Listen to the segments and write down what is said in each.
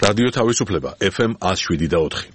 რადიო თავისუფლება FM 107.4.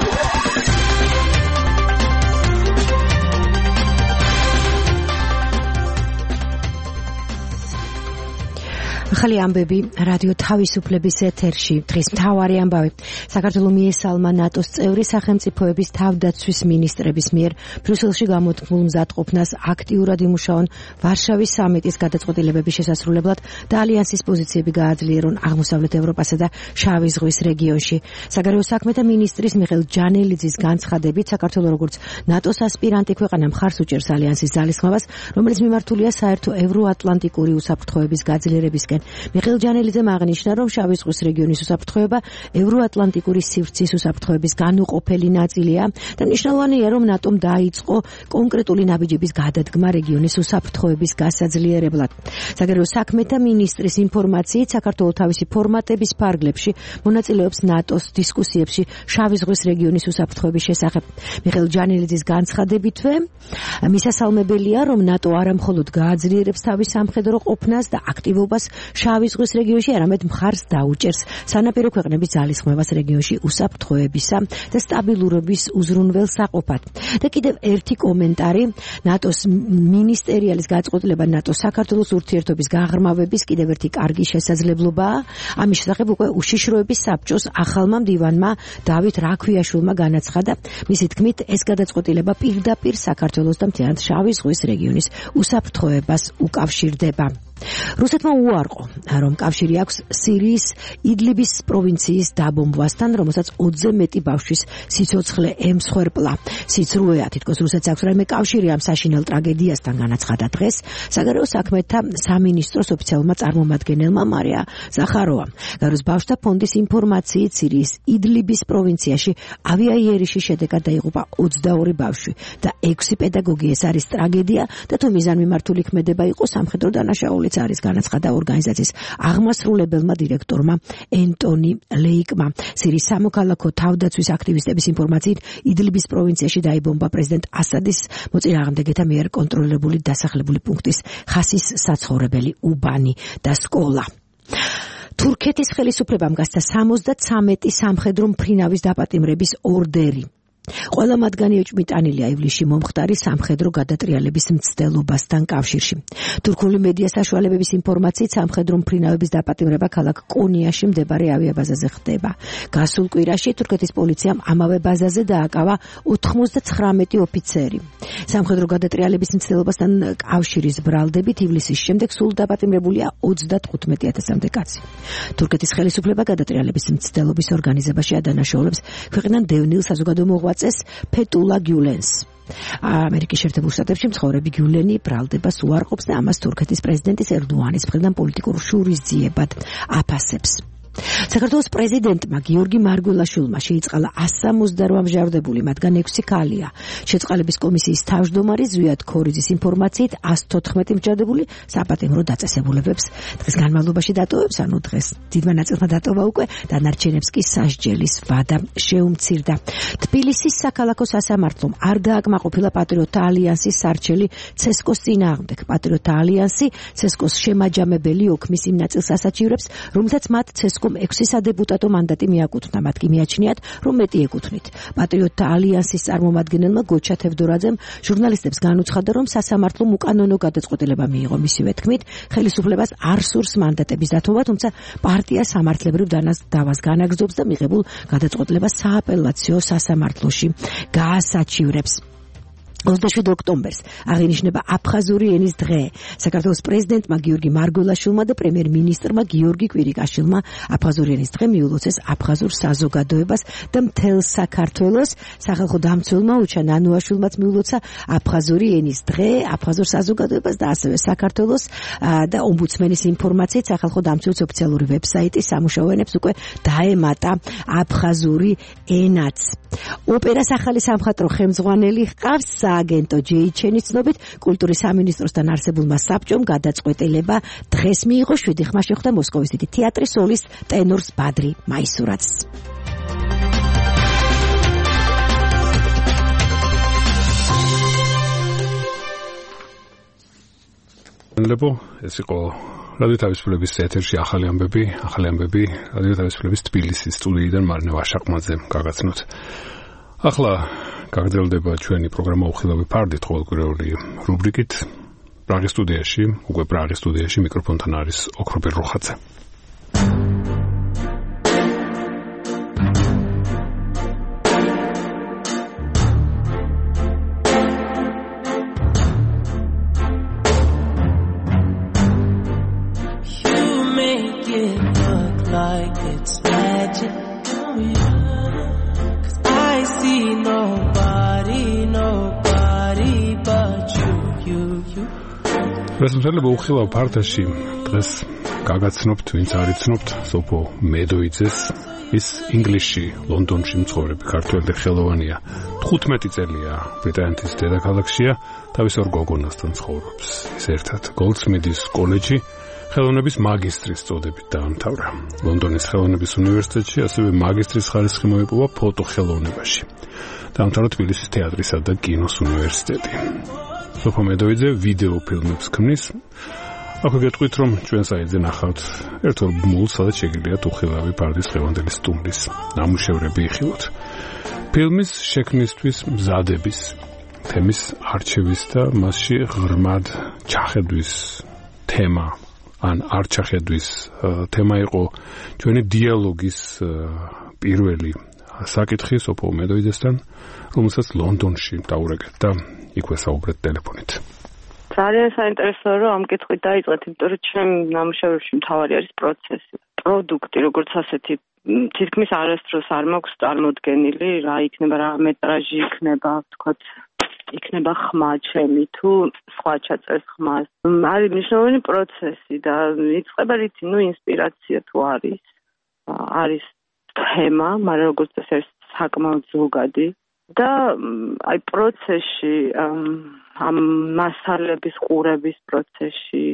ახალი ამბები რადიო თავისუფლების ეთერში. დღის მთავარი ამბავი. საქართველოს მიესალმა ნატოს წევრი სახელმწიფოების თავდაცვის მინისტრების მიერ ბრიუსელში გამოთქმულ მზადყოფნას აქტიურად იმუშაონ ვარშავის სამიტის გადაწყვეტილებების შესასრულებლად და ალიანსის პოზიციები გააძლიერონ აღმოსავლეთ ევროპასა და შავი ზღვის რეგიონში. საგარეო საქმეთა მინისტრის მიხეილ ჯანელიძის განცხადებით, საქართველოს როგორც ნატოს ასპირანტი ქვეყანა მხარს უჭერს ალიანსის ძალისხმევას, რომელიც მიმართულია საერთო ევროატლანტიკური უსაფრთხოების გაძლიერებისკენ. მიხეილ ჯანელიძემ აღნიშნა, რომ შავი ზღვის რეგიონის უსაფრთხოება ევროატლანტიკური სივრცის უსაფრთხოების განუყოფელი ნაწილია და მნიშვნელოვანია, რომ ნატომ დაიწყო კონკრეტული ნაბიჯების გადადგმა რეგიონის უსაფრთხოების გასაძლიერებლად. საგარეო საქმეთა მინისტრის ინფორმაციით, საქართველოს თავისი ფორმატების ფარგლებში მონაწილეობს ნატოს დისკუსიებში შავი ზღვის რეგიონის უსაფრთხოების შესახებ. მიხეილ ჯანელიძის განცხადებითვე, მისასალმებელია, რომ ნატო არა მხოლოდ გააძლიერებს თავის სამხედრო ყოფნას და აქტივობას შავი ზღვის რეგიონში, არამედ მხარს დაუჭერს სანაპირო ქვეყნების ძალისხმევას რეგიონში უსაფრთხოებისა და სტაბილურობის უზრუნველსაყოფად. და კიდევ ერთი კომენტარი, ნატოს მინისტერიალის გაწყვეტილება ნატოს საქართველოს ურთიერთობის გაღრმავების კიდევ ერთი კარგი შესაძლებლობაა. ამის შესახებ უკვე უშიშროების საბჭოს ახალმა მდივანმა დავით რაქვიაშვილმა განაცხადა. მისი თქმით, ეს გადაწყვეტილება პირდაპირ საქართველოს და მთლიანად შავი ზღვის რეგიონის უსაფრთხოებას უკავშირდება. რუსეთმა უარყო, რომ კავშირი აქვს სირიის იდლიბის პროვინციის დაბომბვასთან, რომელსაც 20-ზე მეტი ბავშვის სიცოცხლე ემსხვერპლა. სიცრუეა, თითქოს რუსეთს აქვს რაიმე კავშირი ამ საშინელ ტრაგედიასთან, განაცხადა დღეს საგარეო საქმეთა სამინისტროს ოფიციალურმა წარმომადგენელმა მარია ზახაროვამ. გაროს ბავშვთა ფონდის ინფორმაციით, სირიის იდლიბის პროვინციაში ავიაიერიშის შედეგად დაიღუპა 22 ბავშვი და 6 პედაგოგი. ეს არის ტრაგედია და თუ მიზანმიმართული ქმედება იყო, სამხედრო დანაშაულიც არის, განაცხადა ორგანიზაციის აღმასრულებელმა დირექტორმა ენტონი ლეიკმა. სირიის სამოქალაქო თავდაცვის აქტივისტების ინფორმაციით, იდლიბის პროვინციაში დაიბომბა პრეზიდენტ ასადის მოწინააღმდეგეთა მიერ კონტროლირებული დასახლებული პუნქტის ხასის საცხოვრებელი უბანი და სკოლა. თურქეთის ხელისუფლებამ გასცა 73 სამხედრო მფრინავის დაპატიმრების ორდერი. ყველა მათგანი ეჭვმიტანილია ივლისში მომხდარი სამხედრო გადატრიალების მცდელობასთან კავშირში. თურქული მედია საშუალებების ინფორმაციით, სამხედრო მფრინავების დაპატიმრება ქალაქ კონიაში მდებარე ავიაბაზაზე ხდება. გასულ კვირაში თურქეთის პოლიციამ ამავე ბაზაზე დააკავა 99 ოფიცერი. სამხედრო გადატრიალების მცდელობასთან კავშირის ბრალდებით ივლისის შემდეგ სულ დაპატიმრებულია 35,000-მდე კაცი. თურქეთის ხელისუფლება გადატრიალების მცდელობის ორგანიზებაში ადანაშაულებს ქვეყნიდან დევნილ საზოგადო მოღვაწეს ფეტულა გიულენს. ამერიკის შეერთებულ შტატებში მცხოვრები გიულენი ბრალდებას უარყოფს და ამას თურქეთის პრეზიდენტის ერდოანის მხრიდან პოლიტიკურ შურისძიებად აფასებს. საქართველოს პრეზიდენტმა გიორგი მარგველაშვილმა შეიწყალა 168 მჟავდებული, მათგან 6 ქალია. შეწყალების კომისიის თავმჯდომარი ზვიად ქორიძის ინფორმაციით 114 მჟავდებული საპატიმრო დაწესებულებებს დღის განმავლობაში დატოვებს, ანუ დღეს დიდმა ნაწილმა დატოვა უკვე, დანარჩენებს კი სასჯელის ვადა შეუმცირდა. თბილისის საქალაქო სასამართლომ არ დააკმაყოფილა პატრიოტთა ალიანსის სარჩელი ცესკოს წინააღმდეგ. პატრიოტთა ალიანსი ცესკოს შემაჯამებელი ოქმის იმ ნაწილს ასაჩივრებს, რომელსაც მათ ცესკო 6 სადეპუტატო მანდატი მიაკუთვნა, მათ კი მიაჩნიათ, რომ მეტი ეკუთვნით. პატრიოტთა ალიანსის წარმომადგენელმა გოჩა თევდორაძემ ჟურნალისტებს განუცხადა, რომ სასამართლომ უკანონო გადაწყვეტილება მიიღო. მისივე თქმით, ხელისუფლებას არ სურს მანდატების დათმობა, თუმცა პარტია სამართლებრივ დავას განაგრძობს და მიღებულ გადაწყვეტილებას სააპელაციო სასამართლოში გაასაჩივრებს. 27 ოქტომბერს აღინიშნება აფხაზური ენის დღე. საქართველოს პრეზიდენტმა გიორგი მარგველაშვილმა და პრემიერ-მინისტრმა გიორგი კვირიკაშვილმა აფხაზური ენის დღე მიულოცეს აფხაზურ საზოგადოებას და მთელ საქართველოს. სახალხო დამცველმა უჩა ნანუაშვილმაც მიულოცა აფხაზური ენის დღე აფხაზურ საზოგადოებას და ასევე საქართველოს და ომბუდსმენის ინფორმაციით სახალხო დამცველის ოფიციალური ვებსაიტი სამუშაო ენებს უკვე დაემატა აფხაზური ენაც. ოპერას ახალი სამხატვრო ხელმძღვანელი ჰყავს. სააგენტო ჯეიჩენის ცნობით, კულტურის სამინისტროსთან არსებულმა საბჭომ გადაწყვეტილება დღეს მიიღო. 7 ხმა შეხვდა მოსკოვის დიდი თეატრის სოლისტ ტენორს ბადრი მაისურაძს. ლებო ეს იყო რადიო თავისუფლების ეთერში ახალი ამბები, რადიო თავისუფლების თბილისის სტუდიიდან მარინე ვაშაყმაძე გაგაცნოთ. ახლა გაგრძელდება ჩვენი პროგრამა უხილავი ფარდით ყოველკვირეული რუბრიკით. პრაღის სტუდიაში მიკროფონთან არის ოქრობერ როხაძე. რასმსალება უხილავ ფარდაში დღეს გაგაცნობთ, ვინც არ იცნობთ, სოფო მედოიძეს. ის ინგლისში, ლონდონში მცხოვრები ქართველი ხელოვანია. 15 წელია ბრიტანეთის დედაქალაქშია, თავის ორ გოგონასთან ცხოვრობს. ის ერთად გოლდსმითის კოლეჯი ხელოვნების მაგისტრის წოდებით დაამთავრა. ლონდონის ხელოვნების უნივერსიტეტში ასევე მაგისტრის ხარისხი მოიპოვა ფოტოხელოვნებაში. დაამთავრა თბილისის თეატრისა და კინოს უნივერსიტეტი. სოფო მედოიძე ვიდეო ფილმებს ქმნის. აქვე გეტყვით, რომ ჩვენ საიტზე ნახავთ ერთ-ორ მულს, სადაც შეგიძლიათ უხილავი ფარდის ხევანდელი სტუმრის ნამუშევრები იხილოთ. ფილმის შექმნისთვის მზადების, თემის არჩევის და მასში ღრმად ჩახედვის თემა ან არ ჩახედვის თემა იყო ჩვენი დიალოგის პირველი საკითხი სოფო მედოიძესთან, რომელსაც ლონდონში დაურეკეთ და იქვე საუბრეთ ტელეფონით. ძალიან საინტერესოა, რომ ამ კითხვით დაიწყეთ, იმიტომ რომ ჩემ ნამუშევრებში მთავარი არის პროცესი. პროდუქტი, როგორც ასეთი, თითქმის არასდროს არ მაქვს წარმოდგენილი, რა იქნება, რა მეტრაჟი იქნება, ვთქვათ, იქნება ხმა ჩემი თუ სხვა ჩაწერს ხმას. არის მნიშვნელოვანი პროცესი და იწყება რითი, ინსპირაცია თუ არის თემა, მაგრამ როგორც წესი არის საკმაოდ ზოგადი და აი პროცესში ამ მასალების ყურების პროცესში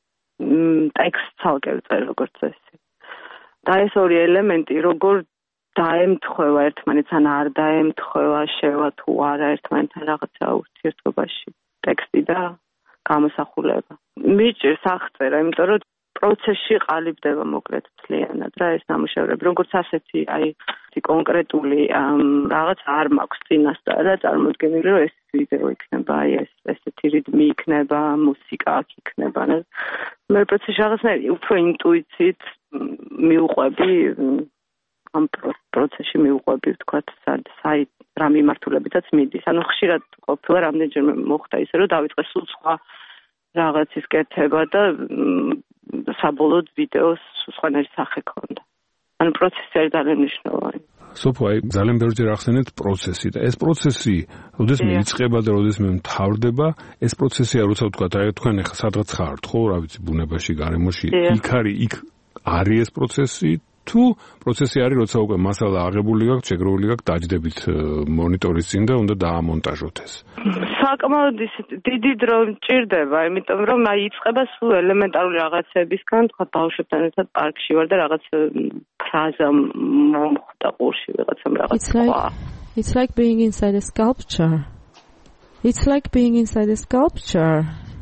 ტექსტს ცალკე ვწერ როგორც წესი. და ეს ორი ელემენტი როგორ დაემთხვევა ერთმანეთს ან არ დაემთხვევა, შევა თუ არა ერთმანეთთან რაღაცა ურთიერთობაში ტექსტი და გამოსახულება. მიჭირს აღწერა, იმიტომ რომ პროცესში ყალიბდება მოკლედ მთლიანად რა ეს ნამუშევრები, როგორც ასეთი აი კონკრეტული რაღაც არ მაქვს წინასწარ და წარმოდგენილი რომ ეს ვიდეო იქნება, აი ესეთი რიტმი იქნება, მუსიკა აქ იქნება. მე პროცესში რაღაცნაირი უფრო ინტუიციით მივუყვები ამ პროცესში მივუყვები, ვთქვათ, საით რა მიმართულებითაც მიდის. ანუ ხშირად ყოფილა რამდენჯერმე მოხდა ისე, რომ დავიწყე სულ სხვა რაღაცის კეთება და საბოლოოდ ვიდეოს სხვანაირი სახე ქონდა. ანუ პროცესი არის ძალიან მნიშვნელოვანი. სოფო, აი ძალიან ბევრჯერ ახსენეთ პროცესი და ეს პროცესი, როდესმე იწყება და როდესმე მთავრდება, ეს პროცესია, როცა ვთქვათ, აი თქვენ ახლა სადღაც ხართ, ხო, რა ვიცი, ბუნებაში, გარემოში, იქ არის ეს პროცესი თუ პროცესი არის, როცა უკვე მასალა აღებული გაქვთ, შეგროვილი გაქვთ, დაჯდებით მონიტორის წინ და უნდა დაამონტაჟოთ ეს. საკმაოდ დიდი დრო მჭირდება, იმიტომ რომ აი იწყება სულ ელემენტარული რაღაცებისგან, თქვა ბავშვებთან ერთად პარკში ვარ და რაღაც ფრაზა მომხვდა ყურში ვიღაცამ რაღაც. It's like being inside a sculpture. It's like being inside a sculpture.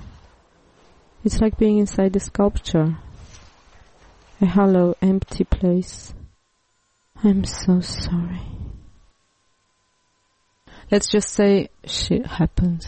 It's like being inside a sculpture. A hollow, empty place. I'm so sorry. Let's just say shit happens.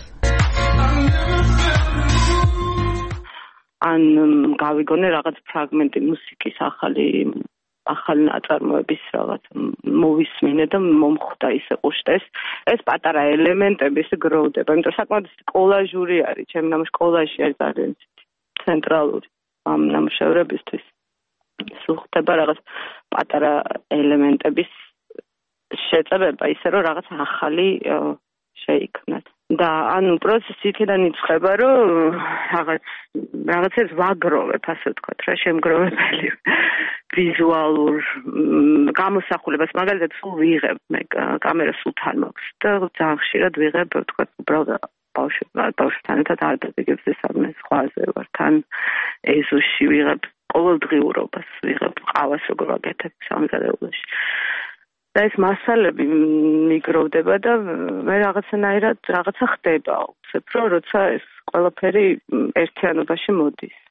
ან გავიგონე რაღაც ფრაგმენტი მუსიკის ახალი ნაწარმოების რაღაც მოვისმინე და მომხვდა ისე ყუშტეს. ეს პატარა ელემენტები ისე გროვდება, იმიტომ რომ საკმაოდ კოლაჟური არის, ჩემი კოლაჟი არის ძალიან ცენტრალური ამ ნამუშევრებისთვის. სულ ხდება რაღაც პატარა ელემენტების შეწებება ისე რომ რაღაც ახალი შეიქმნათ. და ანუ პროცესი იქიდან იწყება, რომ რაღაცებს ვაგროვებ, ასე ვთქვათ, რა შემგროვებელი ვიზუალურ გამოსახულებას, მაგალითად სულ ვიღებ, მე კამერა სულ თან მაქვს და ძალიან ხშირად ვიღებ, ვთქვათ, უბრალოდ ბავშვთან ერთად არდადეგებზე სადმე სხვაზე ვარ, თან ეზოში ვიღებ ყოველდღიურობას, ვიღებ ყავას როგორ ვაკეთებ სამზარეულოში. და ეს მასალები მიგროვდება და მე რაღაცნაირად რაღაცა ხდება, უცებ რომ როცა ეს ყველაფერი ერთიანობაში მოდის.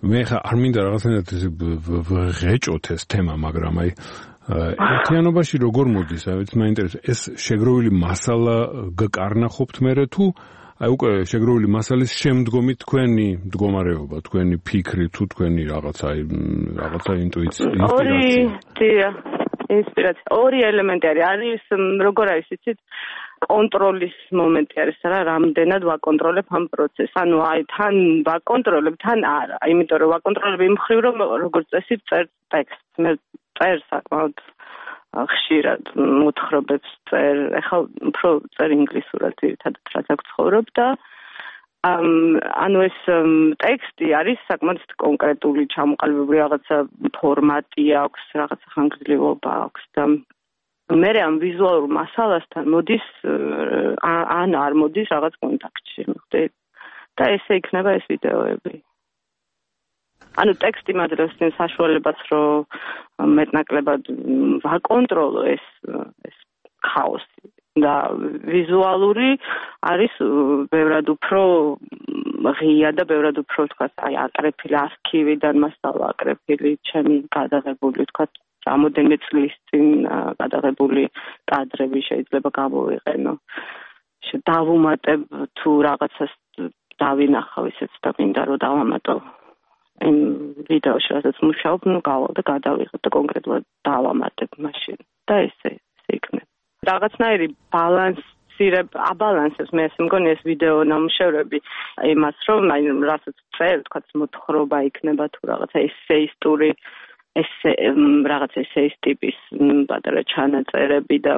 მე ხა არ მინდა რაღაცნაირად ვღეჭოთ ეს თემა, მაგრამ აი ერთიანობაში როგორ მოდის, აი მაინტერესებს ეს შეგროვილი მასალა გკარნახობთ მერე თუ აი უკვე შეგროვილი მასალის შემდგომი თქვენი მდგომარეობა, თქვენი ფიქრი თუ თქვენი რაღაცა ინტუიცია, ინსპირაცია. ორი ელემენტი არის, როგორ არის იცით, კონტროლის მომენტი არის რა, რამდენად ვაკონტროლებ ამ პროცესს. ანუ აი თან ვაკონტროლებ, თან არა. იმიტომ რომ ვაკონტროლებ იმ მხრივ, რომ როგორც წესი წერ ტექსტს, მე წერ საკმაოდ ხშირად მოთხრობებს წერ, ეხლა უფრო წერ ინგლისურად ერთადაც რაც აქ ცხოვრობ და ანუ ეს ტექსტი არის საკმაოდ კონკრეტული, ჩამოყალიბებული რაღაცა ფორმატი აქვს, რაღაცა ხანგრძლივობა აქვს და მე ამ ვიზუალურ მასალასთან მოდის ან არ მოდის რაღაც კონტაქტში, ხდით? და ესე იქნება ეს ვიდეოები. ანუ ტექსტი მაძლევს იმ საშუალებას, რომ მეტნაკლებად ვაკონტროლო ეს ქაოსი და ვიზუალური არის ბევრად უფრო ღია და ბევრად უფრო თქვათ, აი აკრეფილი არქივიდან მასალა აკრეფილი, ჩემი გადაღებული თქვათ რამოდენიმე წლის წინ გადაღებული კადრები შეიძლება გამოვიყენო. დავუმატებ თუ რაღაცას დავინახავ ისეც და მინდა რომ დავამატო. იმ ვიდეოში რასაც მუშაობ, გავალ და გადავიღებ და კონკრეტულად დავამატებ მაშინ და ესე იქნება. რაღაცნაირი აბალანსებს მე ეს მგონი ეს ვიდეო ნამუშევრები იმას რომ აი რასაც წერ თქვათ მოთხრობა იქნება თუ რაღაცა ესეისტური რაღაც ესეის ტიპის პატარა ჩანაწერები და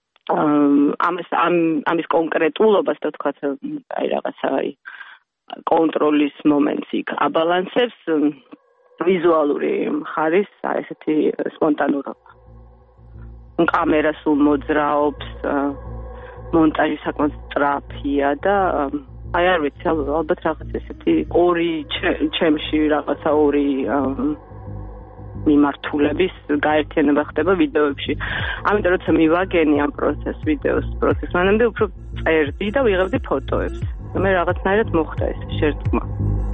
ამის კონკრეტულობას და თქვათ აი რაღაცა აი კონტროლის მომენტს იქ აბალანსებს ვიზუალური მხარის ესეთი სპონტანურობა. კამერა სულ მოძრაობს, მონტაჟი საკმაოდ სწრაფია და აი არ ვიცი, ალბათ რაღაც ესეთი ორი ჩემში რაღაცა ორი მიმართულების გაერთიანება ხდება ვიდეოებში. ამიტომ როცა მივაგენი ამ ვიდეოს პროცესს, მანამდე უფრო წერდი და ვიღებდი ფოტოებს. მე რაღაცნაირად მოხდა ეს შერწყმა.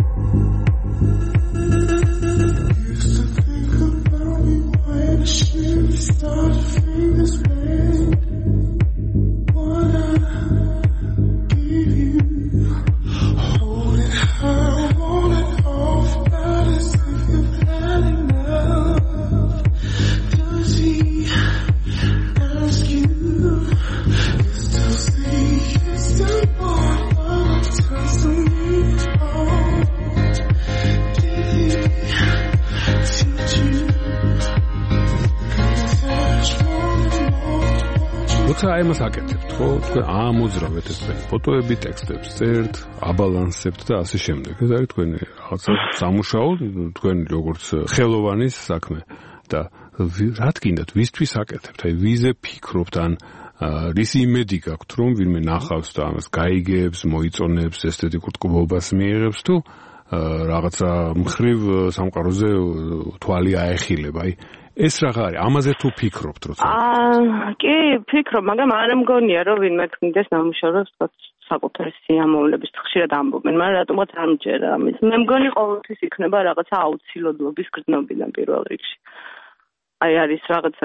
როცა აი მას აკეთებთ, ხო? თქვენ ამოძრავეთ ეს ფოტოები, ტექსტებს წერთ, აბალანსებთ და ასე შემდეგ. ეს არის თქვენი რაღაცა სამუშაო, თქვენი როგორც ხელოვანის საქმე და რა თქინდათ, ვისთვის აკეთებთ? აი ვიზე ფიქრობთ ან რისი იმედი გაქვთ, რომ ვინმე ნახავს და ამას გაიგებს, მოიწონებს, ესთეტიკურ ტკბობას მიიღებს თუ რაღაცა მხრივ სამყაროზე თვალი აეხილება. აი ეს რაღა არის, ამაზე თუ ფიქრობთ როცა? კი, ფიქრობ, მაგრამ არ მგონია რომ ვინმე ქმნიდეს ნამუშევრებს საკუთარი სიამოვნების ხშირად ამბობენ, მაგრამ რატომღაც არ მჯერა ამის. მე მგონი ყოველთვის იქნება რაღაცა აუცილებლობის გრძნობიდან პირველ რიგში. აი არის რაღაცა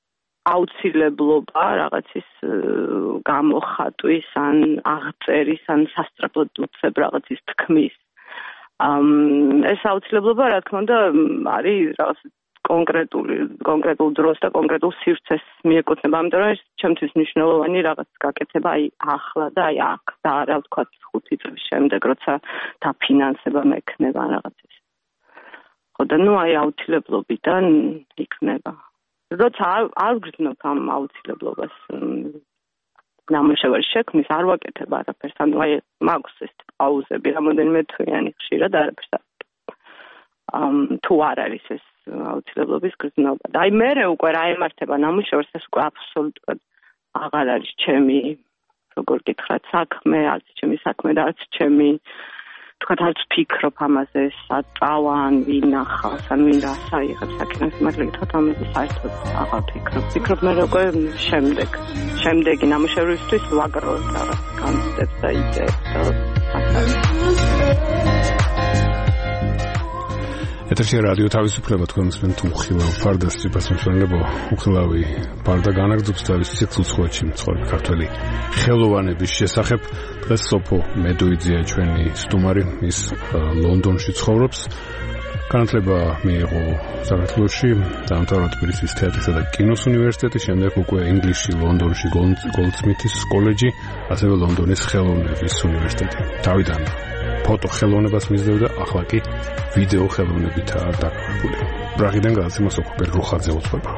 აუცილებლობა რაღაცის გამოხატვის ან აღწერის ან სასწრაფოდ უცებ რაღაცის თქმის. ეს აუცილებლობა რა თქმა უნდა არის რაღაც კონკრეტულ დროს და კონკრეტულ სივრცეს მიეკუთვნება, ამიტომ რომ ჩემთვის მნიშვნელოვანი რაღაც გაკეთება აი ახლა და აი აქ და არა ვთქვათ 5 წლის შემდეგ, როცა დაფინანსება მექნება რაღაც ეს. ხო და ნუ აი აუცილებლობიდან იქნება. როცა არ ვგრძნობ ამ აუცილებლობას ნამუშევრის შექმნის არ ვაკეთებ არაფერს, ანუ აი მაქვს ეს პაუზები რამოდენიმე თვიანი ხშირად არაფერს თუ არ არის ეს აუცილებლობის გრძნობა. და აი მერე უკვე რა ემართება ნამუშევრს, ეს უკვე აბსოლუტურად აღარ არის ჩემი, როგორ გითხრათ, საქმე, არც ჩემი საქმე და არც ჩემი, თქვათ, არც ფიქრობ ამაზე, საწავა ან ვინ ახავს, ან ვინ რას აიღებს საქმეს, მაგრამ თქვათ ამაზე საერთოდ აღარ ფიქრობ. ფიქრობ მე უკვე შემდეგი ნამუშევრისთვის ვაგროვებ რაღაც კონცეფტებს და იდეებს და ეთერში რადიო თავისუფლება თქვენს მენთ უხილავ ფარდას ციფასმცველებო უხილავი ფარდა განაგრძობს თავის ციკლს მცხოვრები ქართველი ხელოვანების შესახებ. დღეს სოფო მედოიძეა ჩვენი სტუმარი, ის ლონდონში ცხოვრობს. განათლება მიიღო საქართველოში, დაამთავრა თბილისის თეატრისა და კინოს უნივერსიტეტი, შემდეგ უკვე ინგლისში ლონდონში გოლდსმითის კოლეჯი, ასევე ლონდონის ხელოვნების უნივერსიტეტი. თავიდან ფოტო ხელოვნებას მისდევდა, ახლა კი ვიდეო ხელოვნებითაა დაკავებული. პრაღიდან გადაცემა სოფო ბერგუხაძე უძღვება.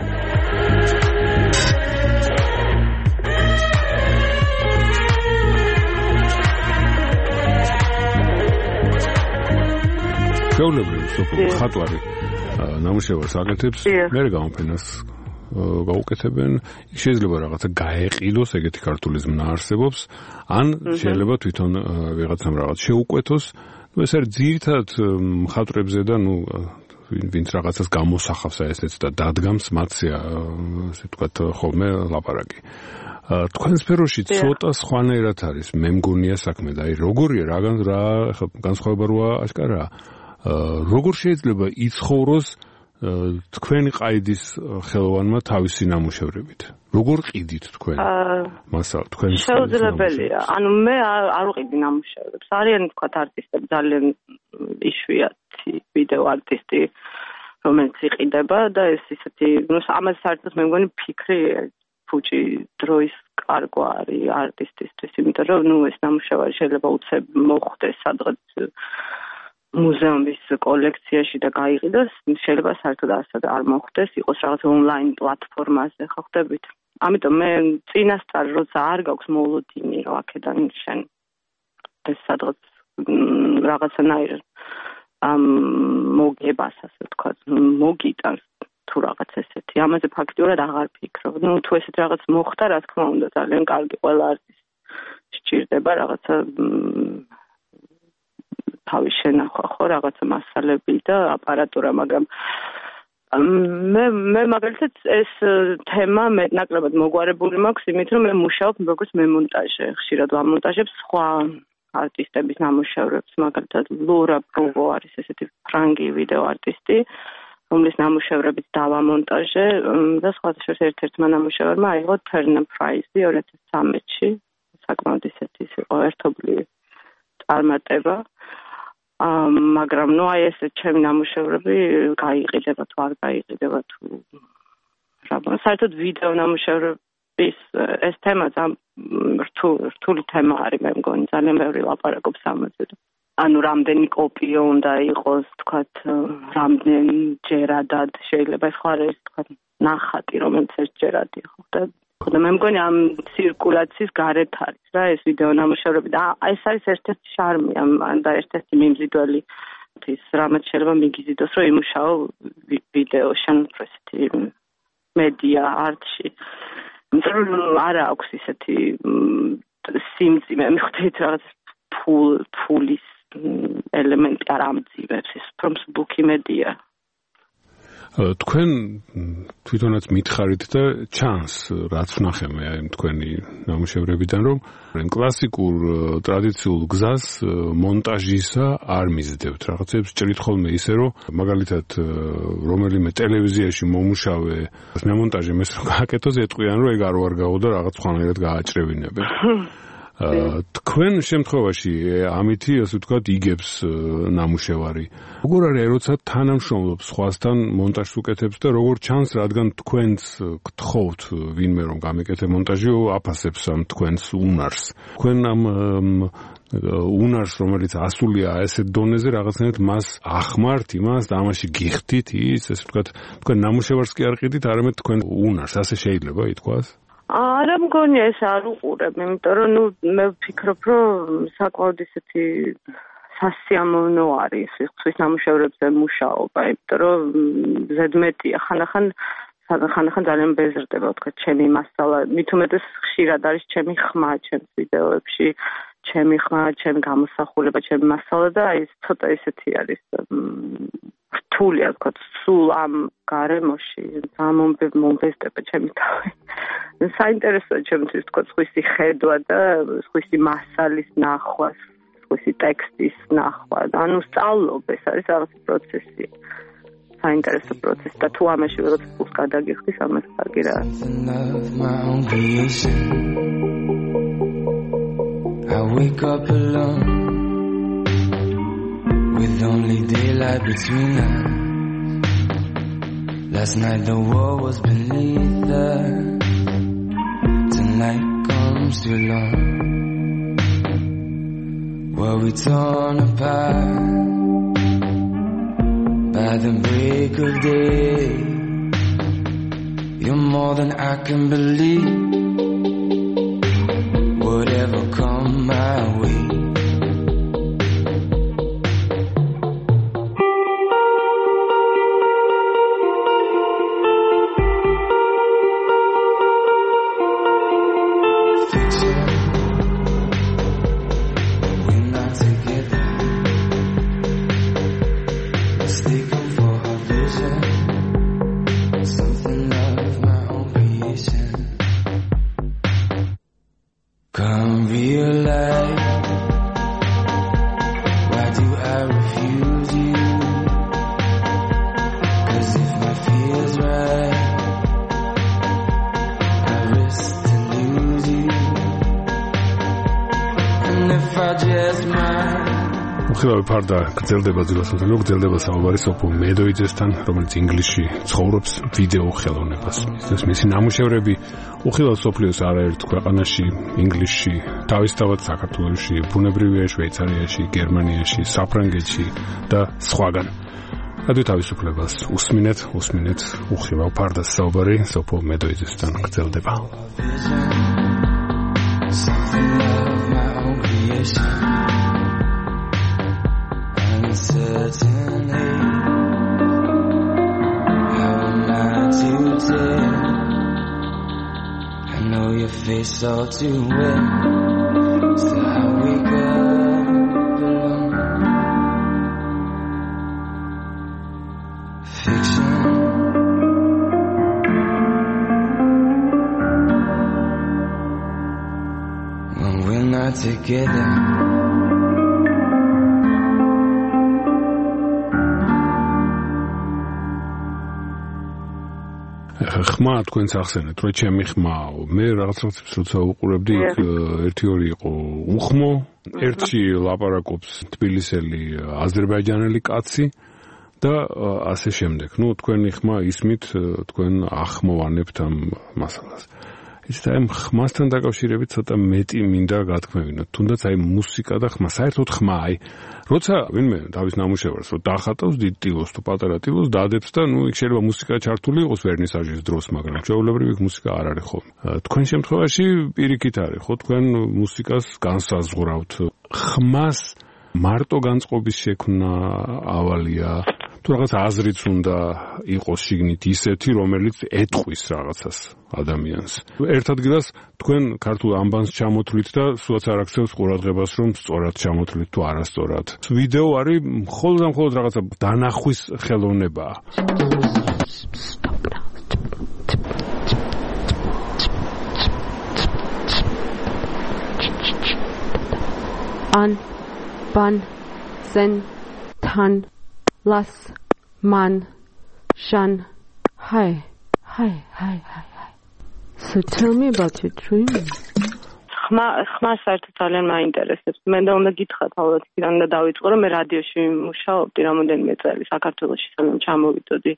ჩვეულებრივ სოფო ხატვარი ნამუშევარს აკეთებს, მე გამოფენას გაუკეთებენ, შეიძლება რაღაცა გაეყიდოს, ეგეთი ქართული ზმნა არსებობს, ან შეიძლება თვითონ ვიღაცამ რაღაც შეუკვეთოს. ეს არის ძირითადად მხატვრებზე და ვინც რაღაცას გამოსახავს ესეც და დადგამს, მათზეა ასე ვთქვათ ხოლმე ლაპარაკი. თქვენ სფეროში ცოტა სხვანაირად არის, მე მგონია საქმე და აი როგორია რა განსხვავება როა ასკარაა. როგორ შეიძლება იცხოვროს თქვენი ყაიდის ხელოვანმა თავისი ნამუშევრებით? როგორ ყიდით თქვენ? მასალ თქვენ შეუძლებელია. ანუ მე არ ვყიდი ნამუშევრებს. არიან თქვათ არტისტები ძალიან იშვიათი ვიდეო არტისტი, რომელიც იყიდება და ეს ისეთი, ამას საერთოდ მე მგონი ფიქრი ფუჭი დროის კარგვა არის არტისტისთვის, იმიტომ რომ ეს ნამუშევარი შეიძლება უცებ მოხვდეს სადღაც მუზეუმის კოლექციაში და გაიყიდოს, შეიძლება საერთოდ ასად არ მოხდეს, იყოს რაღაც ონლაინ პლატფორმაზე, ხო ხდებით? ამიტომ მე წინასწარ როცა არ გაქვს მოლოდინი, რომ აქედან შენ ეს სადღაც რაღაცანაირ მოგებას, ასე ვთქვათ, მოგიტანს თუ რაღაც ესეთი. ამაზე ფაქტიურად აღარ ფიქრობ. თუ ესეთ რაღაც მოხდა, რა თქმა უნდა, ძალიან კარგი, ყველა არტისტს სჭირდება რაღაცა თავის შენახვა, ხო, რაღაცა მასალები და აპარატურა, მაგრამ მე მაგალითად ეს თემა მეტნაკლებად მოგვარებული მაქვს, იმით რომ მე მუშაობ როგორც მემონტაჟე, ხშირად ვამონტაჟებ სხვა არტისტების ნამუშევრებს, მაგალითად ლორა პროვო არის ესეთი ფრანგი ვიდეო არტისტი, რომლის ნამუშევრებიც დავამონტაჟე და სხვათა შორის ერთ-ერთმა ნამუშევრმა აიღო Turner Prize 2013-ში, საკმაოდ ისეთი იყო ერთობლივი წარმატება. მაგრამ აი ეს ჩემი ნამუშევრები გაიყიდება თუ არ გაიყიდება თუ რა ვიცი, საერთოდ ვიდეო ნამუშევრების ეს თემა რთული თემა არის, მე მგონი, ძალიან ბევრი ლაპარაკობს ამაზე. ანუ რამდენი კოპიო უნდა იყოს, თქვათ, რამდენი ჯერადად შეიძლება ეს ხო არის, თქვათ, ნახატი, რომელიც ერთჯერადი ხო და მე მგონი ამ ცირკულაციის გარეთ არის რა ეს ვიდეო ნამუშევრები და ეს არის ერთ-ერთი შარმი და ერთ-ერთი მიმზიდველი ის რამაც შეიძლება მიგიზიდოს რომ იმუშაო ვიდეოში ან პრესეთი მედია არტში. იმიტომ რომ არ აქვს ისეთი სიმძიმე, მე ხვდით რაღაც ფულის ელემენტი არ ამძიმებს, ის უფრო მსუბუქი მედია. თქვენ თვითონაც მითხარით და ჩანს, რაც ვნახე მე აი თქვენი ნამუშევრებიდან, რომ კლასიკურ ტრადიციულ გზას მონტაჟისა არ მისდევთ. რაღაცებს ჭრით ხოლმე ისე, რომ მაგალითად რომელიმე ტელევიზიაში მომუშავე მემონტაჟე მეს რომ გააკეთოს, ეტყვიან, რომ ეგ არ ვარ გაო და რაღაც სხვანაირად გააჭრევინებენ. თქვენ შემთხვევაში ამითი ასე ვთქვათ იგებს ნამუშევარი. როგორ არის როცა თანამშრომლობს სხვასთან მონტაჟს უკეთებს და როგორ ჩანს, რადგან თქვენც გთხოვთ ვინმე რომ გამეკეთე მონტაჟი, აფასებს ამ თქვენს უნარს. თქვენ ამ უნარს, რომელიც ასულია ესეთ დონეზე, რაღაცნაირად მას ახმართ იმას და ამაში გიხდით ის, ასე ვთქვათ, თქვენ ნამუშევარს კი არ ყიდით, არამედ თქვენ უნარს, ასე შეიძლება ითქვას? არა მგონია ეს არ უყურებ, იმიტომ რომ მე ვფიქრობ, რომ საკმაოდ ისეთი სასიამოვნო არის ხვის ნამუშევრებზე მუშაობა, იმიტომ რომ ზედმეტია ხანახან ძალიან ბეზრდება, ვთქვათ, ჩემი მასალა, მით უმეტეს ხშირად არის ჩემი ხმა ჩემს ვიდეოებში, ჩემი ხმა, ჩემი გამოსახულება, ჩემი მასალა და აი ცოტა ისეთი არის რთულია, ვთქვათ, სულ ამ გარემოში მომბეზდება ჩემი თავი. საინტერესოა ჩემთვის, ვთქვათ, სხვისი ხედვა და სხვისი მასალის ნახვა, სიტყვის ტექსტის ნახვა. ანუ სწავლობ, ეს არის რაღაც პროცესი. საინტერესო პროცესი და თუ ამაში ვიღაც ფულს გადაგიხდის, ამას კარგი რა. I wake up alone with only daylight between us. Last night the war was beneath us. Tonight comes too long. Were we torn apart by the break of day? You're more than I can believe. Whatever come my way. ფარდა გრძელდება ძილოსთან, გრძელდება საუბარი სოფო მედოიძესთან, რომელიც ინგლისში ცხოვრობს, ვიდეო ხელოვნებას. ეს მისი ნამუშევრები უხილავ სოფლიოს არაერთ ქვეყანაში, ინგლისში, თავისთავად საქართველოში, ბუნებრივია შვეიცარიაში, გერმანიაში, საფრანგეთში და სხვაგან. რადიო თავისუფლებას უსმინეთ უხილავ ფარდას საუბარი სოფო მედოიძესთან გრძელდება. Certainly, how am I to tell? I know your face all too well. Still I wake up alone. Fiction. When we're not together. ხმა თქვენს ახსენეთ, რომ ჩემი ხმაო. მე რაღაცებს როცა უყურებდი, ერთი ორი იყო უხმო, ერთში ლაპარაკობს თბილისელი აზერბაიჯანელი კაცი და ასე შემდეგ. ნუ თქვენი ხმა ისმით, თქვენ ახმოვანებთ ამ მასალას. იცით, აი ხმასთან დაკავშირებით ცოტა მეტი მინდა გათქმევინოთ. თუნდაც აი მუსიკა და ხმა, საერთოდ ხმა, აი როცა ვინმე თავის ნამუშევარს რომ დახატავს დიდ ტილოს თუ პატარა ტილოს დადებს და ნუ იქ შეიძლება მუსიკა ჩართული იყოს ვერნისაჟის დროს, მაგრამ ჩვეულებრივ იქ მუსიკა არ არის ხოლმე. თქვენ შემთხვევაში პირიქით არის, ხო, თქვენ მუსიკას განსაზღვრავთ. ხმას მარტო განწყობის შექმნა ავალია თუ რაღაც აზრიც უნდა იყოს შიგნით ისეთი, რომელიც ეტყვის რაღაცას ადამიანს. ერთ ადგილას თქვენ ქართულ ამბანს ჩამოთვლით და სულაც არ აქცევს ყურადღებას, რომ სწორად ჩამოთვლით თუ არასწორად. ვიდეო არის მხოლოდ რაღაცა დანახვის ხელოვნებაა. An, ban, sen, tan, las, man, shan, hi. So tell me about your dream. ხმა საერთოდ ძალიან მაინტერესებს. მე და უნდა გითხრათ, ალბათ იქიდან და დავიწყო, რომ მე რადიოში მუშაობდი რამოდენიმე წელი საქართველოში, სანამ ჩამოვიდოდი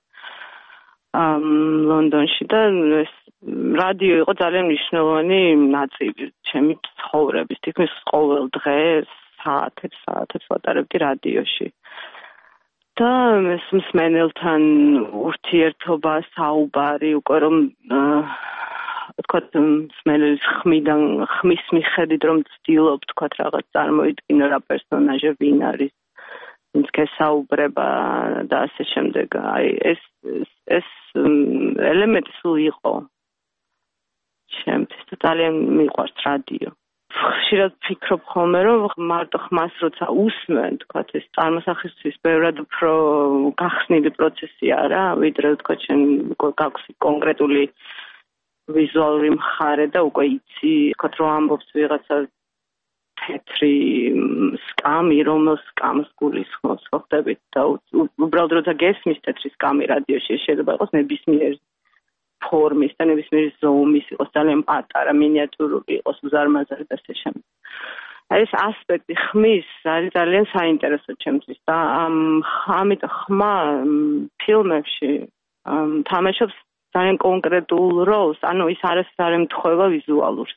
ლონდონში და ეს რადიო იყო ძალიან მნიშვნელოვანი ნაწილი ჩემი ცხოვრების. თითქმის ყოველ დღე საათებს ვატარებდი რადიოში. და ეს მსმენელთან ურთიერთობა, საუბარი, უკვე რომ თქვათ მსმენელის ხმის მიხედვით რომ ვცდილობ თქვათ რაღაც წარმოიდგინო რა პერსონაჟი ვინ არის, ვინც გესაუბრება და ასე შემდეგ. აი ეს ელემენტი სულ იყო ჩემთვის და ძალიან მიყვარს რადიო. ხშირად ვფიქრობ ხოლმე, რომ მარტო ხმას როცა უსმენ, თქვათ ეს წარმოსახისთვის ბევრად უფრო გახსნილი პროცესი არა, ვიდრე თქვათ შენ გაქვს კონკრეტული ვიზუალური მხარე და უკვე იცი, თქვათ რომ ამბობს ვიღაცა თეთრი სკამი, რომელ სკამს გულისხმობს, ხო ხდებით და უბრალოდ როცა გესმის თეთრი სკამი რადიოში, შეიძლება იყოს ნებისმიერ ფორმის და ნებისმიერ ზომის, იყოს ძალიან პატარა, მინიატურული, იყოს უზარმაზარი და ასე შემდეგ. ეს ასპექტი ხმის არის ძალიან საინტერესო ჩემთვის და ამიტომ ხმა ფილმებში თამაშობს ძალიან კონკრეტულ როლს, ანუ ის არ ემთხვევა ვიზუალურს.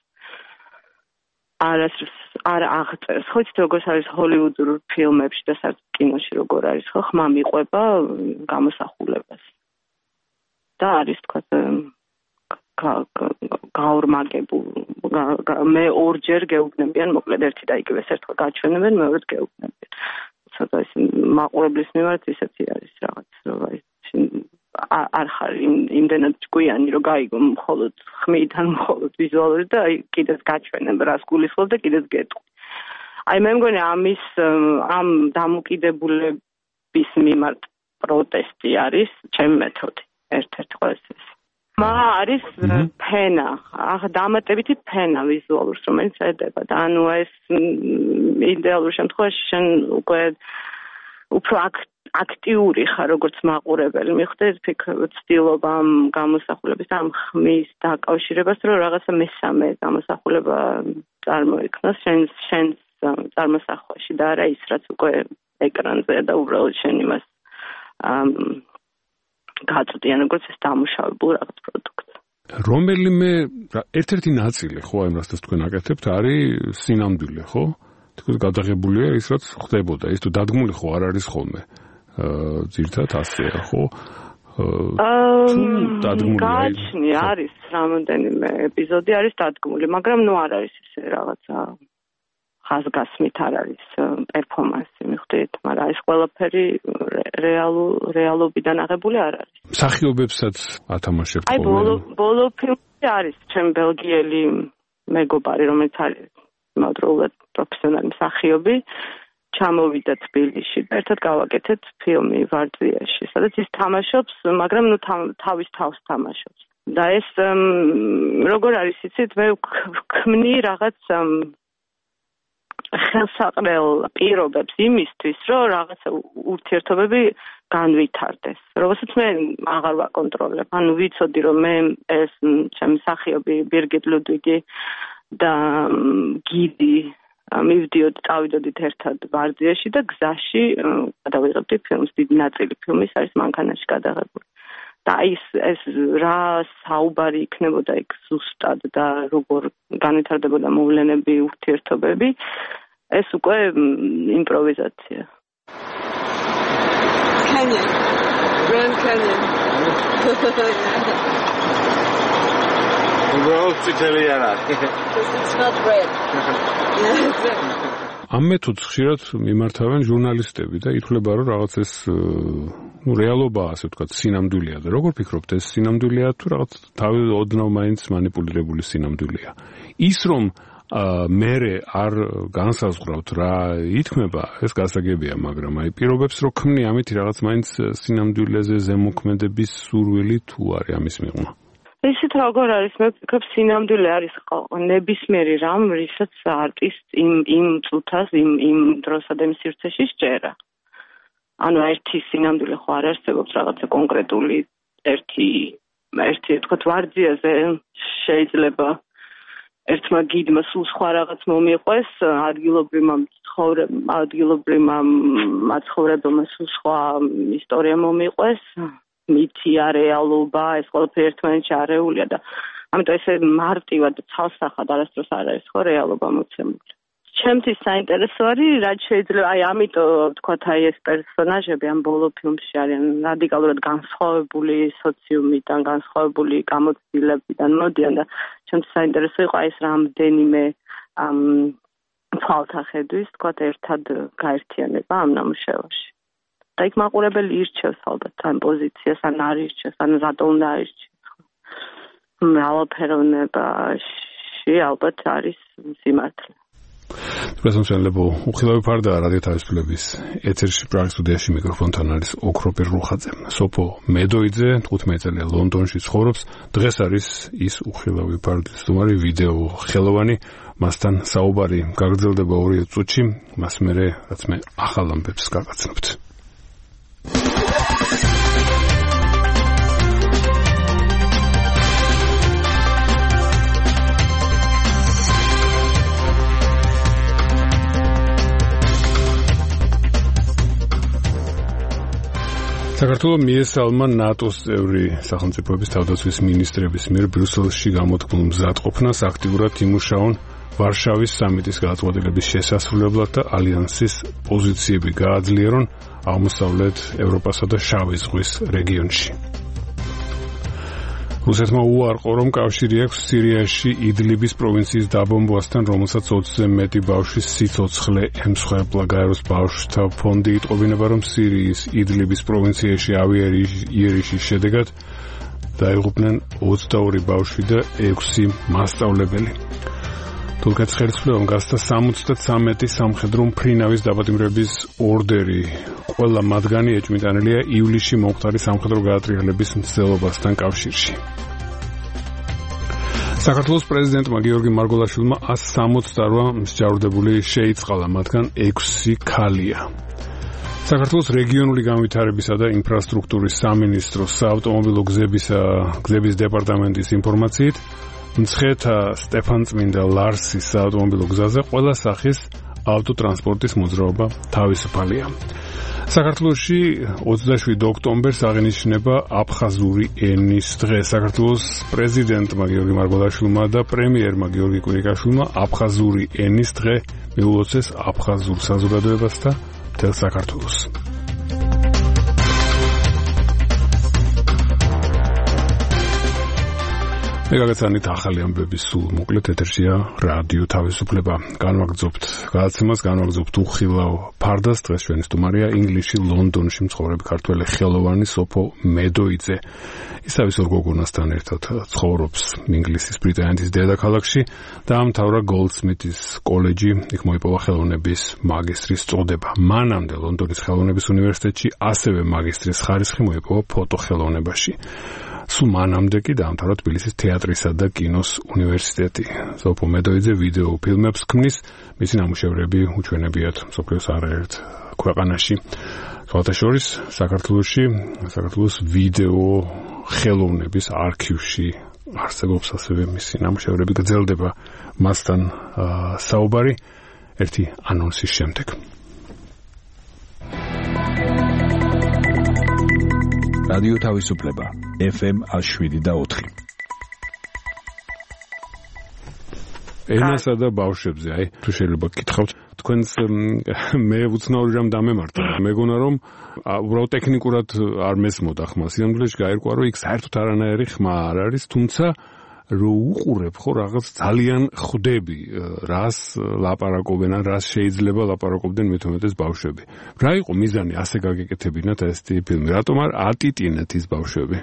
არ აღწერს, ხო იცით როგორ არის ჰოლივუდურ ფილმებში და საერთოდ კინოში როგორ არის, ხო ხმა მიყვება გამოსახულებას. და არის თქვა გაორმაგებულ მე ორჯერ გეუბნებიან მოკლედ ერთი და იგივეს ერთხელ გაჩვენებენ მეორედ გეუბნებიან ცოტა ის მაყურებლის მიმართ ისეთი არის რაღაც რომ არ ხარ იმდენად ჭკვიანი რომ გაიგო მხოლოდ ხმიდან მხოლოდ ვიზუალური და აი კიდეც გაჩვენებ რას გულისხმობ და კიდეც გეტყვი აი მე მგონი ამ დამოკიდებულების მიმართ პროტესტი არის ჩემი მეთოდი ერთ-ერთი ყველაზე არის ფენა, დამატებითი ფენა ვიზუალურს, რომელიც ედება და ანუ ეს იდეალურ შემთხვევაში შენ უკვე უფრო აქტიური ხარ როგორც მაყურებელი. მიხვდეთ ცდილობა ამ გამოსახულების ამ ხმის დაკავშირებას, რომ რაღაცა მესამე გამოსახულება წარმოიქმნას შენ წარმოსახვაში და არა ის რაც უკვე ეკრანზეა და უბრალოდ შენ იმას გაწვდიან როგორც ეს დამუშავებულ რაღაც პროდუქტს. რომელიმე ერთ-ერთი ნაწილი ხო აი რასაც თქვენ აკეთებთ არის სინამდვილე ხო? თქოს გადაღებულია ის რაც ხდებოდა ის თუ დადგმული ხო არ არის ხოლმე. ძირთად ასეა ხო? გაჩნი არის რამოდენიმე ეპიზოდი არის დადგმული, მაგრამ ნუ არ არის ესე რაღაცა ხაზგასმით არ არის პერფორმანსი მიხვდით, მაგრამ ეს ყველაფერი რეალობიდან აღებული არ არის. მსახიობებსაც ათამაშებთ აი ბოლო ფილმი არის ჩემ ბელგიელი მეგობარი, რომელიც არის მოდროულად პროფესიონალი მსახიობი, ჩამოვიდა თბილისში და ერთად გავაკეთეთ ფილმი ვარძიაში, სადაც ის თამაშობს, მაგრამ ნუ თავის თავს თამაშობს. და ეს როგორ არის იცით, მე ვქმნი რაღაც ხელსაყრელ პირობებს იმისთვის, რომ რაღაცა ურთიერთობები განვითარდეს. რომელსაც მე აღარ ვაკონტროლებ. ანუ ვიცოდი, რომ მე ეს ჩემი მსახიობი ბირგიტ ლუდვიგი და გიდი წავიდოდით ერთად ვარძიაში და გზაში გადავიღებდი ფილმს. დიდი ნაწილი ფილმის არის მანქანაში გადაღებული. და ეს რა საუბარი იქნებოდა იქ ზუსტად და როგორ განვითარდებოდა მოვლენები, ურთიერთობები, ეს უკვე იმპროვიზაცია. Canyon. Grand Canyon. უბრალოდ წითელი არა. It's not red. ამ მეთოდს ხშირად მიმართავენ ჟურნალისტები და ითვლება რომ რაღაც ეს რეალობაა, ასე ვთქვათ, სინამდვილეა და როგორ ფიქრობთ ეს სინამდვილეა თუ რაღაც თავი ოდნავ მაინც манипуლირებული სინამდვილეა. ის რომ მერე არ განსაზღვრავთ რა ითქმება, ეს გასაგებია, მაგრამ აი პირობებს რო ქმნი ამით რაღაც მაინც სინამდვილეზე ზემოქმედების სურვილი თუ არის ამის მიღმა. ისეთ როგორ არის, მე ვფიქრობ სინამდვილე არის ნებისმიერი რამ, რისაც არტისტ იმ წუთას, იმ დროსა და იმ სივრცეში სჯერა. ანუ ერთი სინამდვილე ხო არ არსებობს რაღაცა კონკრეტული ერთი თქვა ვარძიაზე შეიძლება ერთმა გიდმა სულ სხვა რაღაც მომიყვეს, ადგილობრივმა მაცხოვრებელმა სულ სხვა ისტორია მომიყვეს, მითია, რეალობა, ეს ყველაფერი ერთმანეთში არეულია და ამიტომ ესე მარტივად ცალსახად არასდროს არ არის ხო რეალობა მოცემული. ჩემთვის საინტერესო არის, რაც შეიძლება აი ამიტომ თქვათ აი ეს პერსონაჟები ამ ბოლო ფილმში არიან რადიკალურად განსხვავებული სოციუმიდან, განსხვავებული გამოცდილებიდან მოდიან და ჩემთვის საინტერესო იყო აი ეს რამდენიმე თვალთახედვის თქვათ ერთად გაერთიანება ამ ნამუშევარში. და იქ მაყურებელი ირჩევს ალბათ ამ პოზიციას, ან არ ირჩევს, ან რატო უნდა აირჩიოს. მრავალფეროვნებაში ალბათ არის სიმართლე. პრესონსელებო უხილავი ფარდა რადიო თავისუფლების ეთერში პრაღის სტუდიაში მიკროფონთან არის ოქროპირ რუხაძე. სოფო მედოიძე 15 წელია ლონდონში ცხოვრობს. დღეს არის ის უხილავი ფარდის სტუმარი ვიდეო ხელოვანი. მასთან საუბარი გაგრძელდება 2 წუთში. მას მერე რაც მე ახალ ამბებს გაგაცნობთ. საქართველოს მიესალმა ნატოს წევრი სახელმწიფოების თავდაცვის მინისტრების მიერ ბრიუსელში გამოთქმულ მზადყოფნას აქტიურად იმუშაონ ვარშავის სამიტის გადაწყვეტილების შესასრულებლად და ალიანსის პოზიციები გააძლიერონ აღმოსავლეთ ევროპასა და შავი ზღვის რეგიონში. რუსეთმა უარყო, რომ კავშირი აქვს სირიაში იდლიბის პროვინციის დაბომბვასთან, რომელსაც 20-ზე მეტი ბავშვის სიცოცხლე ემსხვერპლა. გაეროს ბავშვთა ფონდი იტყობინება, რომ სირიის იდლიბის პროვინციაში ავიაიერიშის შედეგად დაიღუპნენ 22 ბავშვი და 6 მასწავლებელი. თურქეთის ხელისუფლებამ გასცა 73 სამხედრო მფრინავის დაპატიმრების ორდერი. ყველა მათგანი ეჭვმიტანილია ივლისში მომხდარი სამხედრო გადატრიალების მცდელობასთან კავშირში. საქართველოს პრეზიდენტმა გიორგი მარგველაშვილმა 168 მსჯავრდებული შეიწყალა, მათგან 6 ქალია. საქართველოს რეგიონული განვითარებისა და ინფრასტრუქტურის სამინისტროს საავტომობილო გზების დეპარტამენტის ინფორმაციით მცხეთა სტეფანწმინდა ლარსის საავტომობილო გზაზე ყველა სახის ავტოტრანსპორტის მოძრაობა თავისუფალია. საქართველოში 27 ოქტომბერს აღინიშნება აფხაზური ენის დღე. საქართველოს პრეზიდენტმა გიორგი მარგველაშვილმა და პრემიერმა გიორგი კვირიკაშვილმა აფხაზური ენის დღე მიულოცეს აფხაზურ საზოგადოებას და მთელ საქართველოს. მე გაგაცანით ახალი ამბების სულ მოკლედ ეთერშია რადიო თავისუფლება. განვაგრძობთ გადაცემას, განვაგრძობთ უხილავ ფარდას. დღეს ჩვენი სტუმარია ინგლისში ლონდონში მცხოვრები ქართველი ხელოვანი სოფო მედოიძე. ის თავის ორ გოგონასთან ერთად ცხოვრობს ინგლისის ბრიტანეთის დედაქალაქში. დაამთავრა გოლდსმითის კოლეჯი, იქ მოიპოვა ხელოვნების მაგისტრის წოდება. მანამდე ლონდონის ხელოვნების უნივერსიტეტში ასევე მაგისტრის ხარისხი მოიპოვა ფოტოხელოვნებაში. სულ მანამდე კი დაამთავრა თბილისის თეატრისა და კინოს უნივერსიტეტი. სოფო მედოიძე ვიდეო ფილმებს ქმნის, მისი ნამუშევრები უჩვენებიათ მსოფლიოს არაერთ ქვეყანაში. სხვათა შორის საქართველოს ვიდეო ხელოვნების არქივში არსებობს ასევე მისი ნამუშევრები. გრძელდება მასთან საუბარი ერთი ანონსის შემდეგ. რადიო თავისუფლება FM 107.4. ენასა და ბავშვებზე, თუ შეიძლება გკითხავთ, თქვენს მე უცნაური რამ დამემართა. მეგონა რომ უბრალოდ ტექნიკურად არ მესმოდა ხმა. სიამბლეში გაირკვა, რომ იქ საერთოდ არანაირი ხმა არ არის, თუმცა რო უყურებ ხო რაღაც ძალიან ხვდები რას ლაპარაკობენ, რას შეიძლება ლაპარაკობდნენ მithumetes ბავშვები. რა იყო მიზანი ასე გაგეკეთებინათ ესეთი ფილმი? რატომ არ ატიტინეთ ის ბავშვები?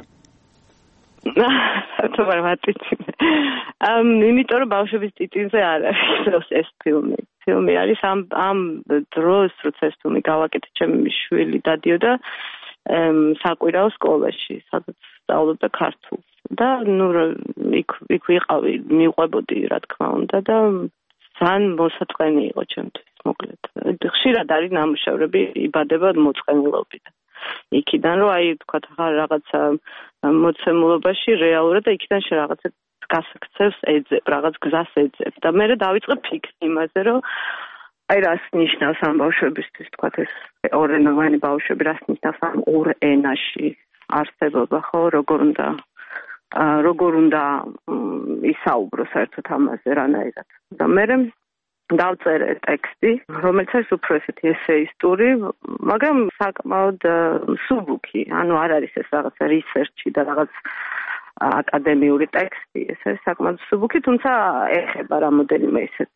რატომ არ ატიტინეთ? იმიტომ რომ ბავშვების ტიტინზე არ არის ეს ფილმი. ფილმი არის ამ დროს, როცა ეს ფილმი გავაკეთე, ჩემი შვილი დადიოდა საკვირაო სკოლაში, სადაც სწავლობდა ქართულს. და იქ ვიყავი, მიყვებოდი რა თქმა უნდა და ძალიან მოსაწყენი იყო ჩემთვის, მოკლედ. ხშირად არის ნამუშევრები იბადება მოწყენილობიდან. იქიდან რომ თქვათ რაღაცა მოცემულობაში რეალურად და იქიდან რაღაცა გასაქცევს ეძებ, რაღაც გზას ეძებ და მე დავიწყე ფიქრი იმაზე, რომ რას ნიშნავს ამ ბავშვებისთვის, თქვათ ეს ორენოვანი ბავშვები, რას ნიშნავს ამ ორ ენაში არსებობა, ხო, როგორ უნდა ისაუბრო საერთოდ ამაზე რანაირად. და მე დავწერე ტექსტი, რომელიც არის უფრო ესეთი ესეისტური, მაგრამ საკმაოდ მსუბუქი, ანუ არ არის ეს რაღაცა რისერჩი და რაღაც აკადემიური ტექსტი, ეს არის საკმაოდ მსუბუქი, თუმცა ეხება რამოდენიმე ისეთ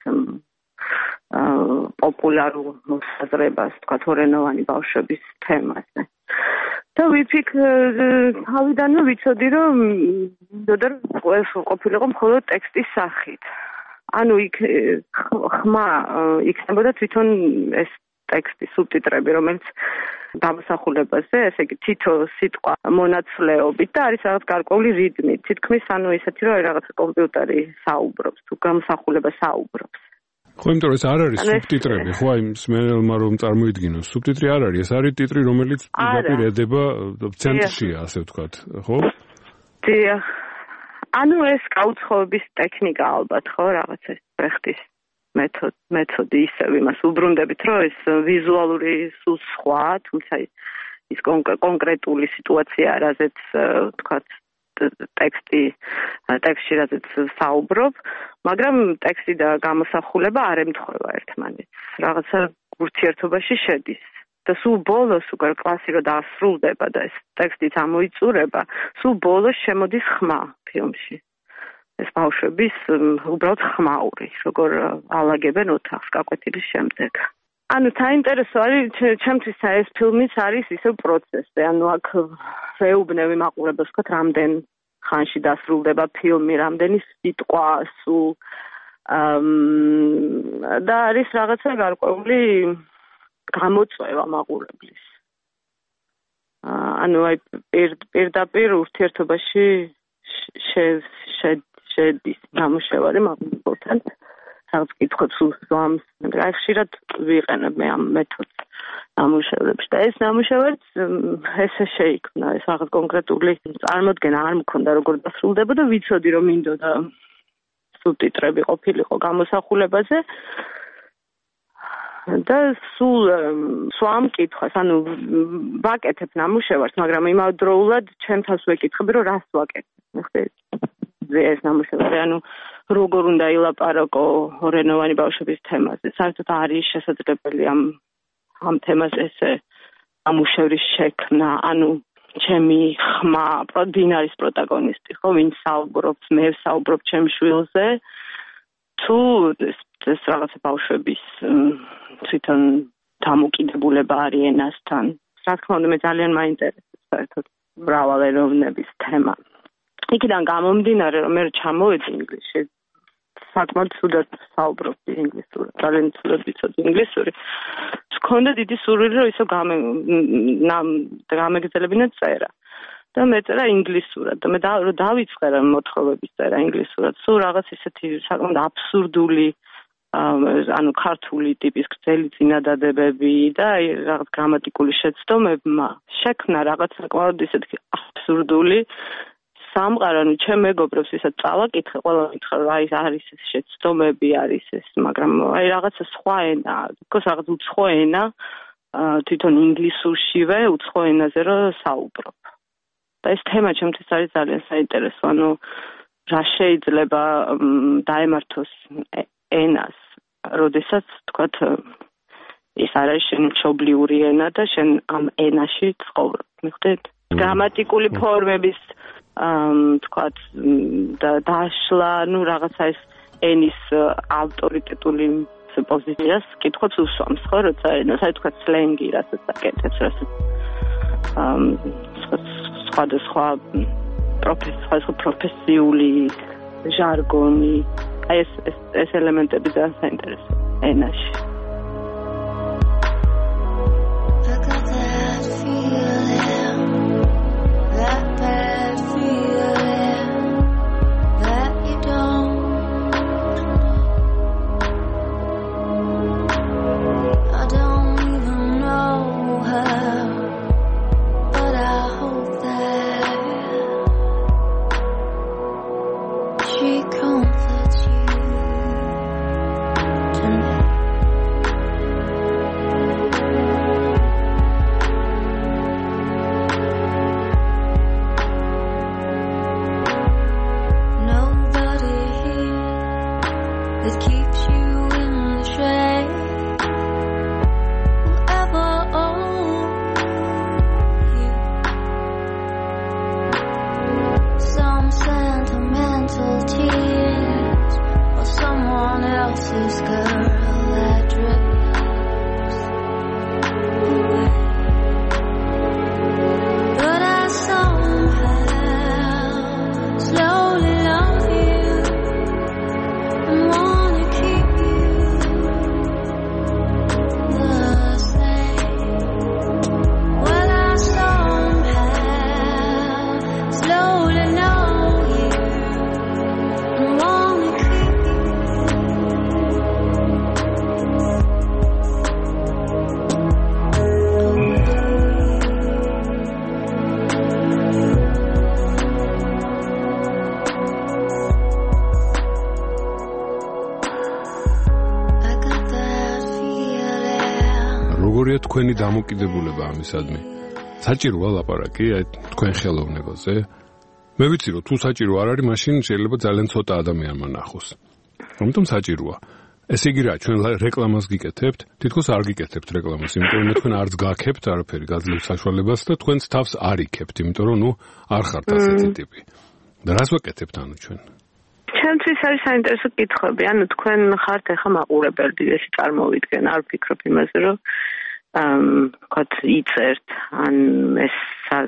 პოპულარულ მოსაზრებას, თქვა ორენოვანი ბავშვების თემაზე. და თავიდანვე ვიცოდი, რომ ყოფილიყო მხოლოდ ტექსტის სახით. ანუ იქ ხმა იქნებოდა თვითონ ეს ტექსტი, სუბტიტრები, რომელიც გამოსახულებაზე, ესე იგი თითო სიტყვა მონაცვლეობით და არის რაღაც გარკვეული რიტმი. თითქმის ანუ ისეთი რომ რაღაც კომპიუტერი საუბრობს, თუ გამოსახულება საუბრობს. ხო, იმიტომ რომ ეს არ არის სუბტიტრები, ხო, აი მსმენელმა რომ წარმოიდგინოს, სუბტიტრი არ არის, ეს არის ტიტრი, რომელიც პირდაპირ ედება ცენტრშია, ასე ვთქვათ, ხო? დიახ. ანუ ეს გაუცხოების ტექნიკა ალბათ, ხო, რაღაც ეს ბრეხტის მეთოდი ისევ იმას უბრუნდებით, რომ ეს ვიზუალური სულ სხვა, თუმცა ის კონკრეტული სიტუაცია, რაზეც ვთქვათ ტექსტში რაზეც საუბრობ, მაგრამ ტექსტი და გამოსახულება არ ემთხვევა ერთმანეთს. რაღაცა ურთიერთობაში შედის. და სულ ბოლოს უკვე კლასი რო დაასრულდება და ეს ტექსტიც ამოიწურება, სულ ბოლოს შემოდის ხმა ფილმში. ეს ბავშვების უბრალოდ ხმაური, როგორ ალაგებენ ოთახს გაკვეთილის შემდეგ. ანუ საინტერესო არის, ჩემთვის ეს ფილმიც არის ისევ პროცესი, ანუ აქ ვეუბნები მაყურებელს, ვთქვათ, რამდენ ხანში დასრულდება ფილმი, რამდენი სიტყვა სულ და არის რაღაცა გარკვეული გამოწვევა მაყურებლის. ანუ აი პირდაპირ ურთიერთობაში შედის ნამუშევარი მაყურებელთან. რაღაც კითხვებს უსვამს, მაგრამ ხშირად ვიყენებ მე ამ მეთოდს ნამუშევრებში და ეს ნამუშევრიც ესე შეიქმნა, ეს რაღაც კონკრეტული წარმოდგენა არ მქონდა როგორ დასრულდებოდა, ვიცოდი რომ მინდოდა სუბტიტრები ყოფილიყო გამოსახულებაზე და სულ სვამ კითხვას, ანუ ვაკეთებ ნამუშევარს, მაგრამ იმავდროულად ჩემთავს ვეკითხები, რომ რას ვაკეთებ, ეს ნამუშევარი, ანუ როგორ უნდა ილაპარაკო ორენოვანი ბავშვების თემაზე. საერთოდ არის შესაძლებელი ამ თემაზე ესე ნამუშევრის შექმნა, ანუ ჩემი ხმა, ვინ არის პროტაგონისტი, ხო, ვინ საუბრობს, მე ვსაუბრობ ჩემ შვილზე, თუ ეს რაღაცა ბავშვების თვითონ დამოკიდებულება არის ენასთან. რა თქმა უნდა, მე ძალიან მაინტერესებს საერთოდ მრავალეროვნების თემა. იქიდან გამომდინარე, რომ მე ჩამოვედი ინგლისში, საკმაოდ ცუდად საუბრობდი ინგლისურად, ძალიან ცუდად ვიცოდი ინგლისური. მქონდა დიდი სურვილი, რომ ისო გამეგრძელებინა წერა. და მეწერა ინგლისურად და მე დავიწყე რა მოთხრობების წერა ინგლისურად. სულ რაღაც ისეთი საკმაოდ აბსურდული ანუ ქართული ტიპის გრძელი წინადადებები და რაღაც გრამატიკული შეცდომებმა შექმნა რაღაც საკმაოდ ისეთი აბსურდული სამყარო, ანუ ჩემ მეგობრებს ისაც წავაკითხე, ყველა მითხრა, აი არის ეს შეცდომები, არის ეს, მაგრამ აი რაღაცა სხვა ენა, თქოს რაღაც უცხო ენა, თვითონ ინგლისურშივე უცხო ენაზე რო საუბრობ. და ეს თემა ჩემთვის არის ძალიან საინტერესო, ანუ რა შეიძლება დაემართოს ენას, როდესაც თქვათ ეს არის შენი მშობლიური ენა და შენ ამ ენაში ცხოვრობ, მიხვდეთ? გრამატიკული ფორმების თქვათ დაშლა, ну რაღაცა ეს ენის ავტორიტეტული პოზიციას კითხვებს უსვამს, ხო, როცა ენას, აი თქვათ სლენგი, რასაც აკეთებს, რასაც სხვადასხვა პროფესიული ჟარგონი, აი ეს ელემენტები ძალიან საინტერესო ენაში. One თქვენი დამოკიდებულება ამისადმი. საჭიროა ლაპარაკი აი თქვენ ხელოვნებაზე? მე ვიცი რომ თუ საჭირო არ არის, მაშინ შეიძლება ძალიან ცოტა ადამიანმა ნახოს. ამიტომ საჭიროა. ესე იგი რა, ჩვენ რეკლამას გიკეთებთ? თითქოს არ გიკეთებთ რეკლამას, იმიტომ რომ თქვენ არც გაქებთ არაფერი გაძლევს საშუალებას და თქვენც თავს არ იქებთ, იმიტომ რომ არ ხართ ასეთი ტიპი. და რას ვაკეთებთ ანუ ჩვენ? ჩემთვის არის საინტერესო კითხვები. ანუ თქვენ ხართ ახლა მაყურებელი, ესე წარმოვიდგენ, არ ვფიქრობ იმაზე, რომ ვთქვათ, იწერთ, ან ეს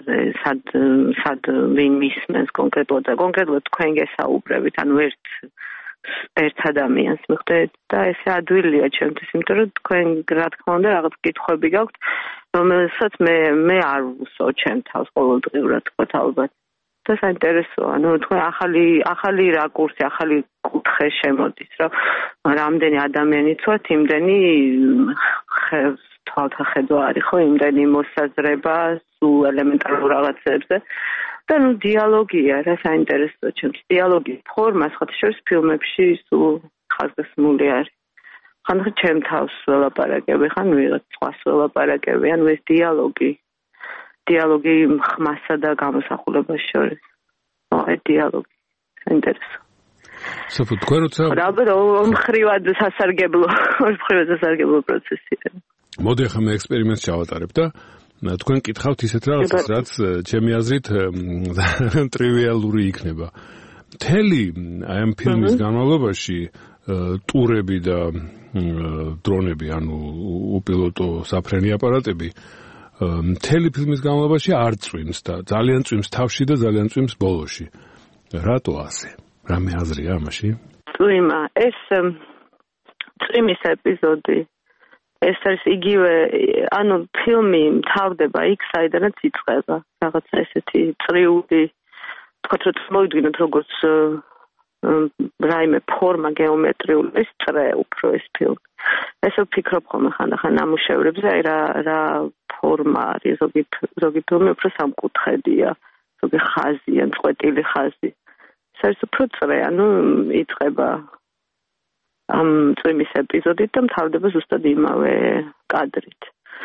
სად ვინ მისმენს კონკრეტულად თქვენ გესაუბრებით, ანუ ერთ ადამიანს მიხვდეთ და ესე ადვილია ჩემთვის, იმიტომ რომ თქვენ რა თქმა უნდა რაღაც კითხვები გაქვთ, რომელსაც მე არ ვუსვავ ჩემ თავს ყოველდღიურად, ვთქვათ, ალბათ. და საინტერესოა, ანუ თქვენ ახალი რაკურსი, ახალი კუთხე შემოდის, რომ რამდენი ადამიანი ვთქვათ, იმდენი თვალთახედვა არის, ხო, იმდენი მოსაზრება სულ ელემენტარულ რაღაცებზე. და დიალოგია რა საინტერესოა ჩემთვის. დიალოგის ფორმა სხვათაშორის ფილმებში სულ ხაზგასმული არის. ხან ჩემ თავს ველაპარაკები, ხან ვიღაც სხვას ველაპარაკები, ანუ ეს დიალოგი ხმასა და გამოსახულებას შორის. ეს დიალოგი საინტერესოა. სოფო, თქვენ როცა ალბათ ორმხრივად სასარგებლო პროცესია. მოდი ახლა მე ექსპერიმენტს ჩავატარებ და თქვენ კითხავთ ისეთ რაღაცას, რაც ჩემი აზრით ტრივიალური იქნება. მთელი აი ამ ფილმის განმავლობაში ტურები და დრონები, ანუ უპილოტო საფრენი აპარატები მთელი ფილმის განმავლობაში არ წვიმს და ძალიან წვიმს თავში და ძალიან წვიმს ბოლოში. რატო ასე? რამე აზრია ამაში? წვიმა, ეს წვიმის ეპიზოდი ეს არის იგივე, ანუ ფილმი მთავრდება იქ, საიდანაც იწყება. რაღაცა ესეთი წრიული, თქვათ, რომ მოვიდგინოთ როგორც რაიმე ფორმა გეომეტრიული, ეს წრე უფრო ეს ფილმი. ესე ვფიქრობ ხოლმე ხანდახან ნამუშევრებზე, აი რა ფორმა არის, ზოგი ფილმი უფრო სამკუთხედია, ზოგი ხაზია, წყვეტილი ხაზი. ეს არის უფრო წრე, ანუ იწყება ამ წვიმის ეპიზოდით და მთავრდება ზუსტად იმავე კადრით.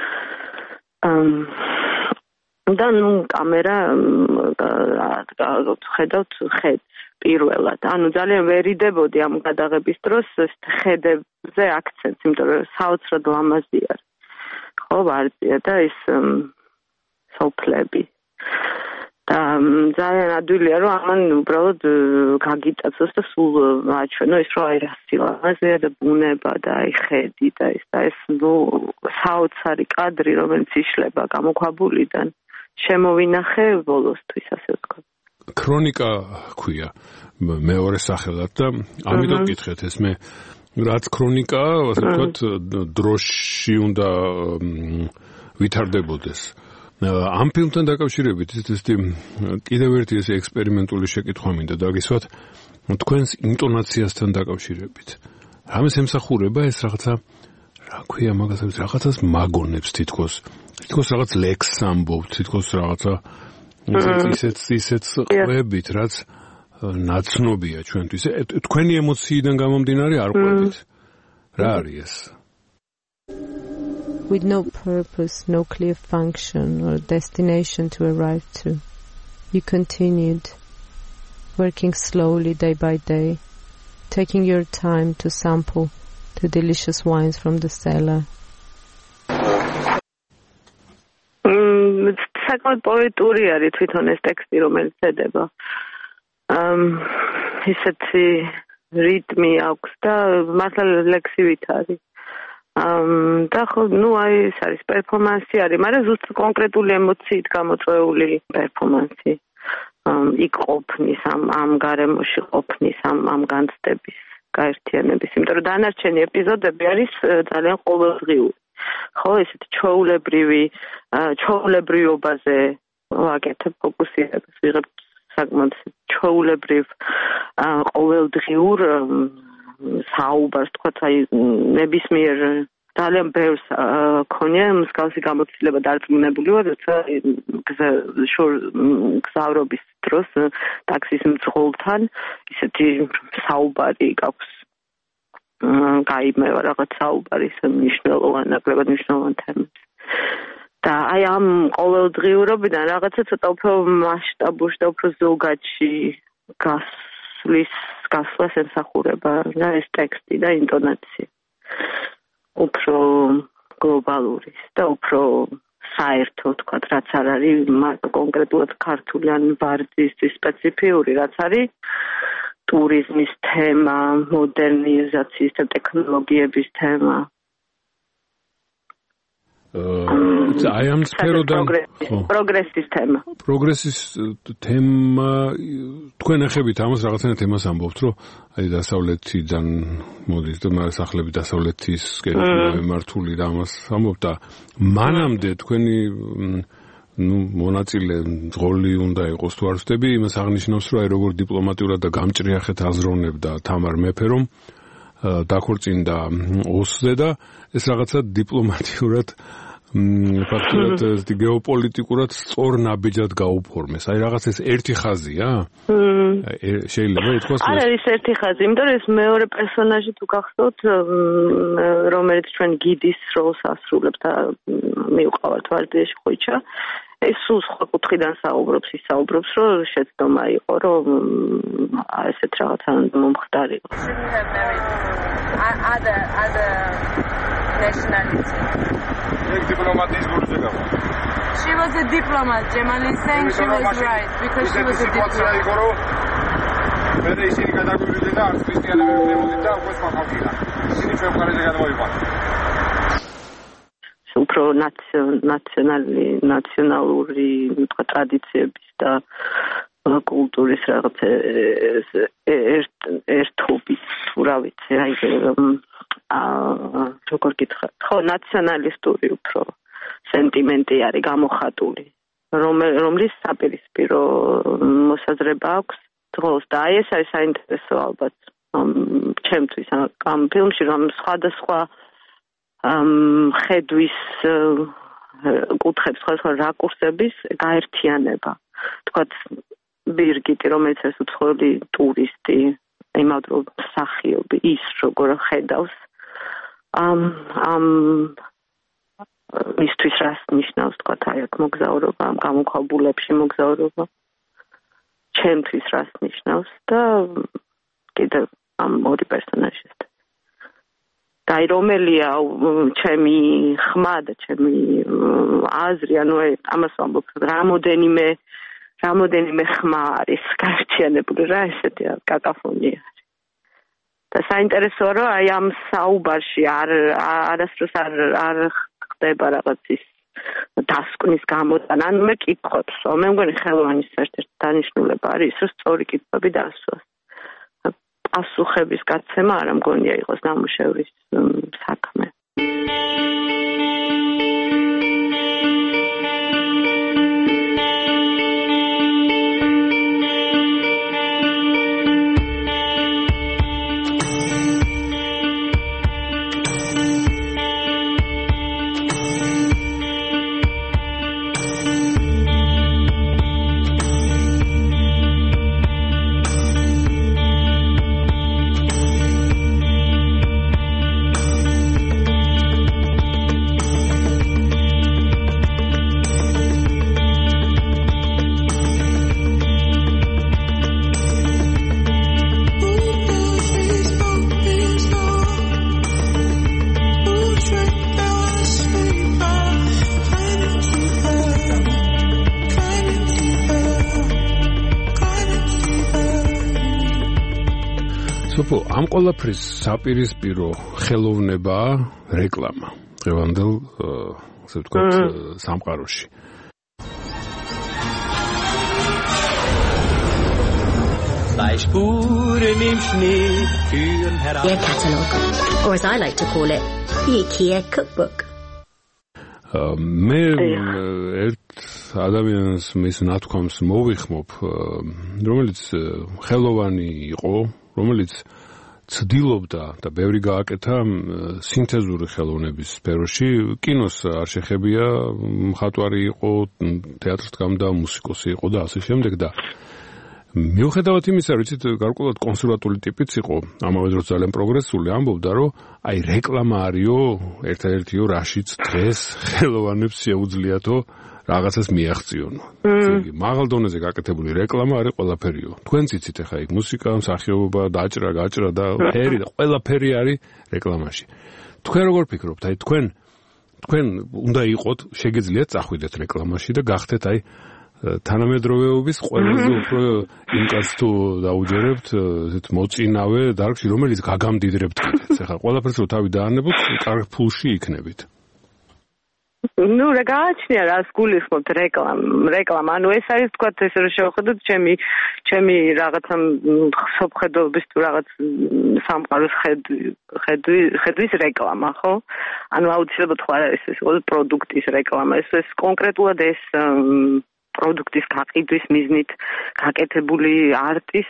და კამერა ხედავთ ხედს პირველად. ანუ ძალიან ვერიდებოდი ამ გადაღების დროს ხედებზე აქცენტს, იმიტომ რომ საოცრად ლამაზი არის. ხო, ვარდია და ეს სოფლები. და ძალიან ადვილია, რომ ამან უბრალოდ გაგიტაცოს და სულ აჩვენო ის, რომ აი რა სილამაზეა და ბუნება და აი ხედი და ეს საოცარი კადრი, რომელიც იშლება გამოქვაბულიდან, შემოვინახე ბოლოსთვის, ასე ვთქვათ. ქრონიკა ქვია მეორე სახელად და ამიტომ გითხეთ ეს მე რაც ქრონიკაა, ასე ვთქვათ, დროში უნდა ვითარდებოდეს. ამ ფილმთან დაკავშირებით ესეთი კიდევ ერთი ეს ექსპერიმენტული შეკითხვა მინდა დაგისვათ თქვენს ინტონაციასთან დაკავშირებით. რამეს ემსახურება ეს რაღაცა, რა ქვია მაგასაც, რაღაცას მაგონებს თითქოს რაღაც ლექსს ამბობთ, თითქოს რაღაცა ისეთ ყვებით, რაც ნაცნობია ჩვენთვის. თქვენი ემოციიდან გამომდინარე არ ყვებით. რა არის ეს? With no purpose, no clear function or destination to arrive to. You continued, working slowly day by day, taking your time to sample the delicious wines from the cellar. საკმაოდ პოეტური არის თვითონ ეს ტექსტი, რომელიც ედება. ისეთი რიტმი აქვს და მართლა ლექსივით არის. და ხო, აი ეს არის პერფორმანსი არის, მაგრამ ზუსტ კონკრეტული ემოციით გამოწვეული პერფორმანსი. იქ ყოფნის, ამ გარემოში ყოფნის, ამ განცდების, გაერთიანების, იმიტომ რომ დანარჩენი ეპიზოდები არის ძალიან ყოველდღიური. ხო, ესეთი ჩვეულებრივობაზე ვაკეთებ ფოკუსირებას, ვიღებ საკმაოდ ჩვეულებრივ ყოველდღიურ საუბარს, თქვათ, აი ნებისმიერ ძალიან ბევრს ქონია მსგავსი გამოცდილება დარწმუნებული ვარ, როცა გზავრობის დროს ტაქსის მძღოლთან ისეთი საუბარი გაქვს. გაიმევა რაღაც საუბარი, ნაკლებად მნიშვნელოვან თემებს. და აი ამ ყოველდღიურობიდან რაღაცა ცოტა უფრო მასშტაბურში და უფრო ზოგადში გასვლას ემსახურება რა ეს ტექსტი და ინტონაცია. უფრო გლობალური და უფრო საერთო თქვათ, რაც არ არის კონკრეტულად ქართული ან ვარძისთვის სპეციფიური, რაც არის ტურიზმის თემა, მოდერნიზაციის და ტექნოლოგიების თემა. აი ამ სფეროდან პროგრესის თემა. პროგრესის თემა თქვენ ახებით ამას რაღაცნაირად თემას ამბობთ, რომ აი დასავლეთიდან მოდის და სახლები დასავლეთისკენ მართული და ამას ამბობთ და მანამდე თქვენი მონაწილე ძღოლი უნდა იყოს თუ არ ვსწრები, იმას აღნიშნავს, რომ აი როგორ დიპლომატიურად და გამჭრიახეთ აზროვნებდა თამარ მეფე, რომ დაქორწინდა ოსზე და ეს რაღაცა დიპლომატიურად ფაქტურად გეოპოლიტიკურად სწორ ნაბიჯად გაუფორმეს. აი რაღაც ეს ერთი ხაზია? შეიძლება ითქვას? არ არის ერთი ხაზი, იმიტომ რომ ეს მეორე პერსონაჟი თუ გახსოვთ, რომელიც ჩვენ გიდის როლს ასრულებს და მივყავართ ვარდიაში ხვიჩა, ეს სულ სხვა კუთხიდან საუბრობს, ის საუბრობს, რომ შეცდომა იყო, რომ ესეთ რაღაცა მომხდარიყო. She was a diplomat. Jamal is saying she was right because she was a diplomat. უფრო ნაციონალური ტრადიციების და კულტურის რაღაც ერთობის, რა ვიცი, აი როგორ გითხრათ, ხო, ნაციონალისტური უფრო სენტიმენტი არის გამოხატული, რომლის საპირისპირო მოსაზრება აქვს დღეს და აი ეს არის საინტერესო ალბათ ჩემთვის ამ ფილმში, რომ სხვადასხვა ხედვის კუთხებს, სხვადასხვა რაკურსების გაერთიანება. თქვათ ბირგიტი, რომელიც ეს უცხოელი ტურისტი, იმავდროულად მსახიობი, ის როგორ ხედავს მისთვის რას ნიშნავს, თქვათ, აი აქ მოგზაურობა, ამ გამოქვაბულებში მოგზაურობა, ჩემთვის რას ნიშნავს და კიდევ ამ ორი პერსონაჟის. და აი რომელია ჩემი ხმა და ჩემი აზრი, ანუ ამას ვამბობ, რამოდენიმე ხმა არის გაერთიანებული რა, ესეთი კაკაფონია. და საინტერესოა, რომ აი ამ საუბარში არასდროს არ ხდება რაღაც ის დასკვნის გამოტანა. ანუ მე კითხოთ, რომ მე მგონი ხელოვანის ერთ-ერთი დანიშნულება არის, რომ სწორი კითხვები დასვას. პასუხების გაცემა არ მგონია იყოს ნამუშევრის საქმე. ამ ყველაფრის საპირისპირო ხელოვნებაა რეკლამა დღევანდელ ასე ვთქვათ სამყაროში. Zwei Spuren im Schnee führen heraus. Ihr Katalog, or as I like to call it, the IKEA cookbook. მე ერთ ადამიანს მის ნათქვამს მოვიხმობ, რომელიც ხელოვანი იყო, რომელიც ცდილობდა და ბევრი გააკეთა სინთეზური ხელოვნების სფეროში. კინოს არ შეხებია, მხატვარი იყო, თეატრს დგამდა, მუსიკოსი იყო და ასე შემდეგ და მიუხედავად იმისა, რომ იცით, გარკვეულად კონსერვატული ტიპიც იყო, ამავე დროს ძალიან პროგრესული, ამბობდა, რომ აი რეკლამა არისო, ერთადერთიო რაშიც დღეს ხელოვანებს შეუძლიათო რაღაცას მიაღწიონო. მაღალ დონეზე გაკეთებული რეკლამა არის ყველაფერიო. თქვენც იცით ახლა იქ მუსიკა, მსახიობობა, დაჭრა, გაჭრა და ფერი და ყველაფერი არის რეკლამაში. თქვენ როგორ ფიქრობთ? აი თქვენ უნდა იყოთ, შეგიძლიათ წახვიდეთ რეკლამაში და გახდეთ აი თანამედროვეობის ყველაზე უფრო იმ კაცს თუ დაუჯერებთ, ესეთ მოწინავე დარგში, რომელიც გაგამდიდრებთ კიდეც. ახლა ყველაფერს რო თავი დაანებოთ, კარგ ფულში იქნებით. ნუ რა გააჩნია რას გულისხმობთ რეკლამა. ანუ ეს არის თქვათ ესე რომ შევხედოთ ჩემი რაღაცა სოფხედობის თუ რაღაც სამყაროს ხედვის რეკლამა, ხო? ანუ აუცილებლად ხო არ არის ეს პროდუქტის რეკლამა. ეს კონკრეტულად ეს პროდუქტის გაყიდვის მიზნით გაკეთებული არტის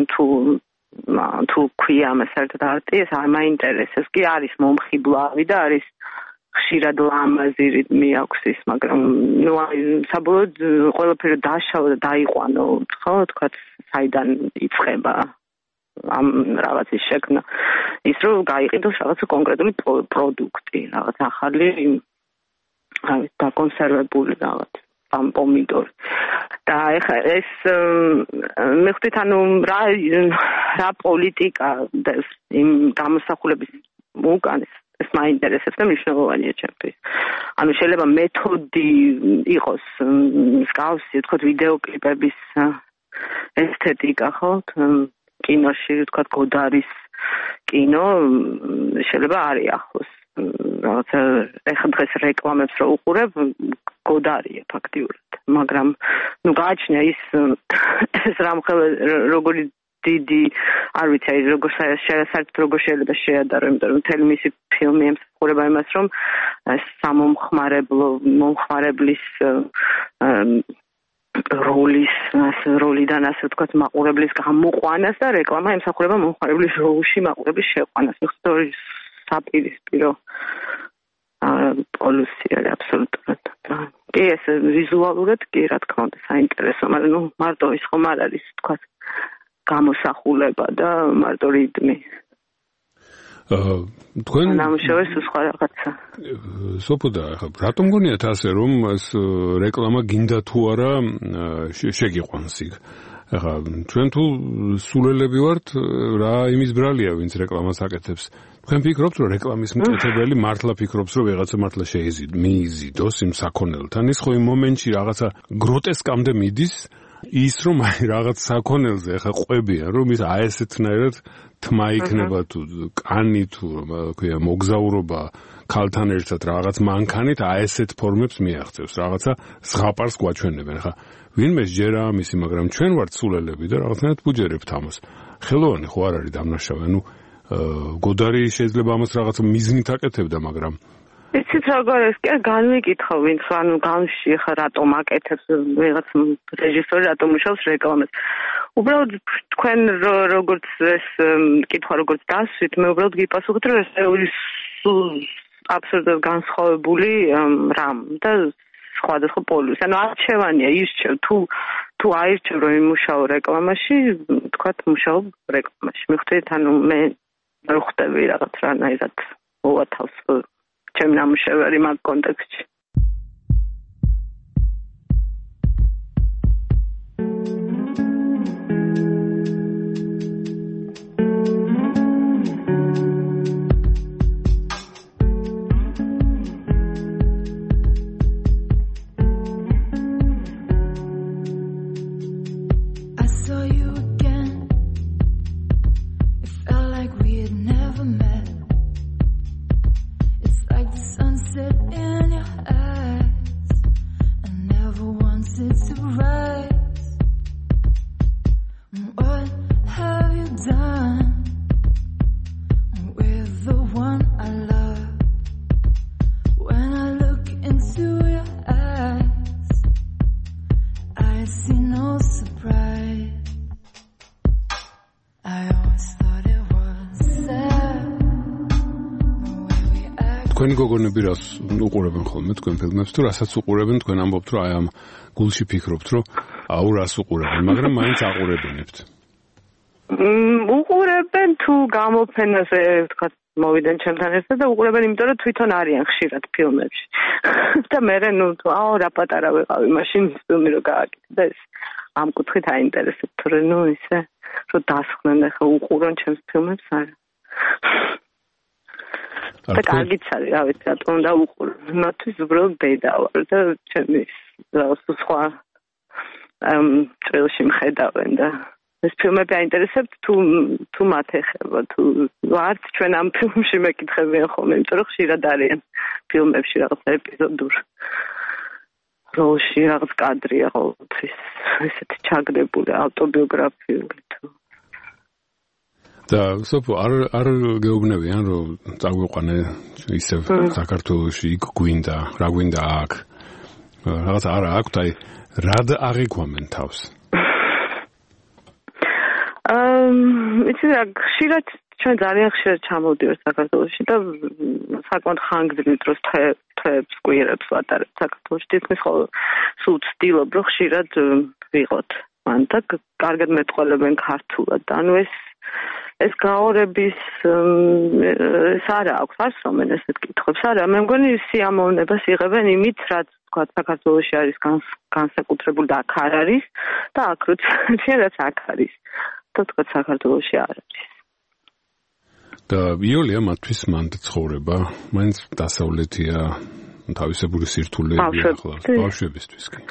თუ ქვია ამას საერთოდ არტი, ეს არ მაინტერესებს. კი არის მომხიბლავი და არის ხშირად ლამაზი რიტმი აქვს ის, მაგრამ ნუ აი საბოლოოდ ყველაფერი დაშავა და დაიყვანო, ხო, თქვათ, საიდან იწყება ამ რაღაცის შექმნა. ის რომ გაიყიდოს რაღაცა კონკრეტული პროდუქტი, რაღაც ახალი აი დაკონსერვებული რაღაც ამ პომიდორი. და ეხლა ეს მე ხვდით ანუ რა პოლიტიკა და იმ გამოსახულების უკან ეს მაინტერესებს და მნიშვნელოვანია ჩემთვის. ანუ შეიძლება მეთოდი იყოს მსგავსი, თქვათ, ვიდეო კლიპების ესთეტიკა, ხო? კინოში, თქვათ, გოდარის კინო შეიძლება არის ახლოს. რაღაცა ეხლა დღეს რეკლამებს რო უყურებ, გოდარია ფაქტიურად, მაგრამ ნუ გააჩნია ის რამხელა როგორი დიდი არ ვიცი აი როგორ საერთოდ როგორ შეიძლება შეადარო, იმიტომ რომ მთელი მისი ფილმი ემსახურება იმას, რომ მომხმარებლის როლიდან ასე ვთქვათ მაყურებლის გამოყვანას და რეკლამა ემსახურება მომხმარებლის როლში მაყურებლის შეყვანას. მიხსოვს საპირისპირო პოლუსი არის აბსოლუტურად. კი ეს ვიზუალურად კი რა თქმა უნდა საინტერესო, მაგრამ ნუ მარტო ის ხომ არ არის ვთქვათ გამოსახულება და მარტო რიტმი. თქვენ ნამუშევარს სხვა რაღაცა. სოფოდა, რატომ გონიათ ასე რომ ეს რეკლამა გინდა თუ არა შეგიყვანს იქ? ახლა ჩვენ თუ სულელები ვართ, რა იმის ბრალია, ვინც რეკლამას აკეთებს. თქვენ ფიქრობთ, რომ რეკლამის მკეთებელი მართლა ფიქრობს, რომ ვიღაცა მართლა მიიზიდოს იმ საქონელთან? ის ხო იმ მომენტში რაღაცა გროტესკამდე მიდის, ის რომ აი რაღაც საქონელზე ახლა ყვებიან, რომ ის აი ესეთნაირად თმა იქნება თუ კანი თუ ქვია მოგზაურობა ქალთან ერთად რაღაც მანქანით აი ესეთ ფორმებს მიაღწევს, რაღაცა ზღაპარს გვაჩვენებენ. ახლა ვინმე ჯერა ამისი, მაგრამ ჩვენ ვართ სულელები და რაღაცნაირად ვუჯერებთ ამას. ხელოვანი ხო არ არის დამნაშავე, ანუ გოდარი შეიძლება ამას რაღაც მიზნით აკეთებდა, მაგრამ იცით როგორ ეს კი განვიკითხო ვინც ანუ განში ხა რატომ აკეთებს ვიღაც რეჟისორი რატომ მუშაობს რეკლამას. უბრალოდ თქვენ როგორც ეს კითხვა როგორც დასვით, მე უბრალოდ გიპასუხეთ, რომ ეს აბსოლუტურად განსხვავებული რამ და სხვადასხვა პოლუსი. ანუ არჩევანია ირჩევ თუ აირჩევ რომ იმუშაო რეკლამაში, თქვათ მუშაობ რეკლამაში. მიხვდით, ანუ მე არ ხვდები რაღაც რანაირად მოვათავს ჩემი ნამუშევარი მაგ კონტექსტში. თქვენი გოგონები რას უყურებენ ხოლმე თქვენ ფილმებს თუ რასაც უყურებენ თქვენ ამბობთ რომ აი ამ გულში ფიქრობთ რომ აუ რას უყურებენ მაგრამ მაინც აყურებინებთ უყურებენ თუ გამოფენაზე ვთქვათ მოვიდნენ ჩემთან ერთად და უყურებენ იმიტომ რომ თვითონ არიან ხშირად ფილმებში და მე აუ რა პატარა ვიყავი მაშინ ფილმი რო გააკეთე და ეს ამ კუთხით აინტერესებთ რომ ისე რომ დასხნენ ახლა უყურონ ჩემს ფილმებს არა და კარგიც არის რა ვიცი რატომ და უყურონ მათთვის უბრალოდ ბედა ვარ და ჩემი სხვა ტრილში მხედავენ და ეს ფილმები აინტერესებთ თუ მათ ეხება თუ არც ჩვენ ამ ფილმში მეკითხებიან ხოლმე იმიტომ რომ ხშირად არიან ფილმებში რაღაც ეპიზოდურ როლში რაღაც კადრია ყოველთვის ესეთი ჩაგდებული ავტობიოგრაფიული თუ და სოფო არ გეუბნებიან რომ წაგვიყვანე ისევ საქართველოში იქ გვინდა რა გვინდა აქ რაღაც არა აქვთ აი რად აღიქვამენ თავს იცი რა ხშირად ჩვენ ძალიან ხშირად ჩამოვდივართ საქართველოში და საკმაოდ ხანგრძლივ დროს თვეებს კვირებს ვატარებთ საქართველოში თითქმის სულ ვცდილობ რომ ხშირად ვიყოთ მან და კარგად მეტყველებენ ქართულად ანუ ეს გაორების ეს არა აქვს არ სომენ ესეთ კითხვებს არა მე მგონი სიამოვნებას იღებენ იმით რაც თქვა საქართველოში არის განსაკუთრებული და აქ არ არის და აქ რაც აქ არის და თქვა საქართველოში არ არის და იოლია მათთვის მანდ ცხოვრება მაინც დასავლეთია თავისებური სირთულეები ახლა ბავშვებისთვის კი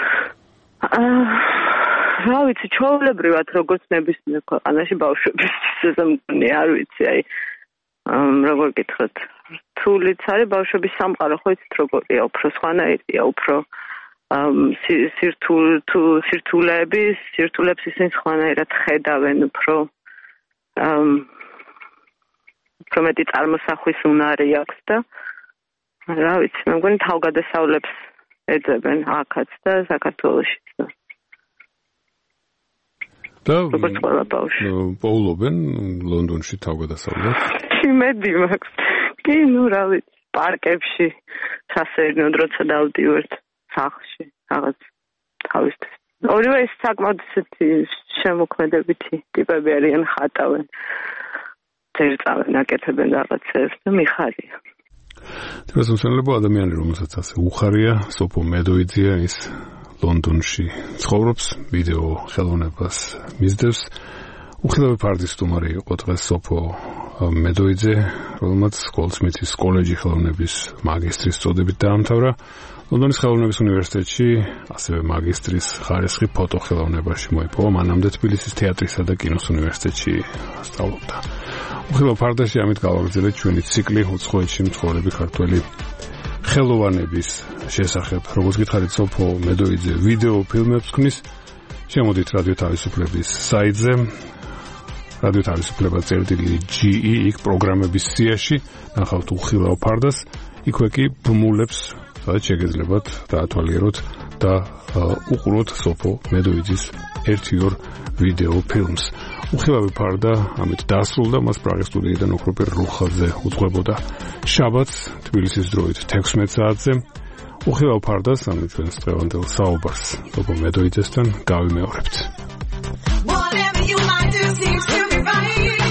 რა ვიცი ჩვეულებრივად როგორც ნებისმიერ ქვეყანაში ბავშვებისთვის ეს მგონი არ ვიცი აი როგორ გითხრათ რთულიც არის ბავშვების სამყარო ხო იცით როგორია უფრო სხვანაირია უფრო სირთულეებს ისინი სხვანაირად ხედავენ უფრო მეტი წარმოსახვის უნარი აქვს და რა ვიცი მე მგონი თავგადასავლებს ეძებენ აქაც და საქართველოშიც და პოულობენ ლონდონში თავგადასავლებს იმედი მაქვს კი ნუ რა ვიცი პარკებში სასერნოდ როცა დავდივართ სახლში რაღაც თავისთვის ორივე ეს საკმაოდ ისეთი შემოქმედებითი ტიპები არიან ხატავენ წერწავენ აკეთებენ რაღაცებს და მიხარია თვითონ ადამიანი რომელსაც ასე უხარია სოფო მედოიძეა ის ლონდონში ცხოვრობს ვიდეო ხელოვნებას მისდევს უხილავი ფარდის სტუმარი იყო დღეს სოფო მედოიძე რომელმაც გოლდსმითის კოლეჯი ხელოვნების მაგისტრის წოდებით დაამთავრა ლონდონის ხელოვნების უნივერსიტეტში ასევე მაგისტრის ხარისხი ფოტოხელოვნებაში მოიპოვა მანამდე თბილისის თეატრისა და კინოს უნივერსიტეტში სწავლობდა უხილავ ფარდაში ამით გავაგრძელეთ ჩვენი ციკლი უცხოეთში მცხოვრები ქართველი ხელოვნების შესახებ როგორც გითხარით სოფო მედოიძე ვიდეო ფილმებს ქმნის შემოდით რადიო თავისუფლების საიტზე რადიო თავისუფლება წერტილი GE იქ პროგრამების სიაში ნახავთ უხილავ ფარდას იქვე კი ბმულებს სადაც შეგეძლებათ დაათვალიეროთ და უყუროთ სოფო მედოიძის 1-2 ვიდეო ფილმს უხილავი ფარდა ამით დასრულდა მას პრაღის სტუდიიდან ოქროპერ რუხაძე უძღვებოდა შაბათს თბილისის დროით 16 საათზე უხილავ ფარდას ამით ჩვენს დღევანდელ საუბარს სოფო მედოიძესთან გავიმეორებთ Whatever you might do seems to be right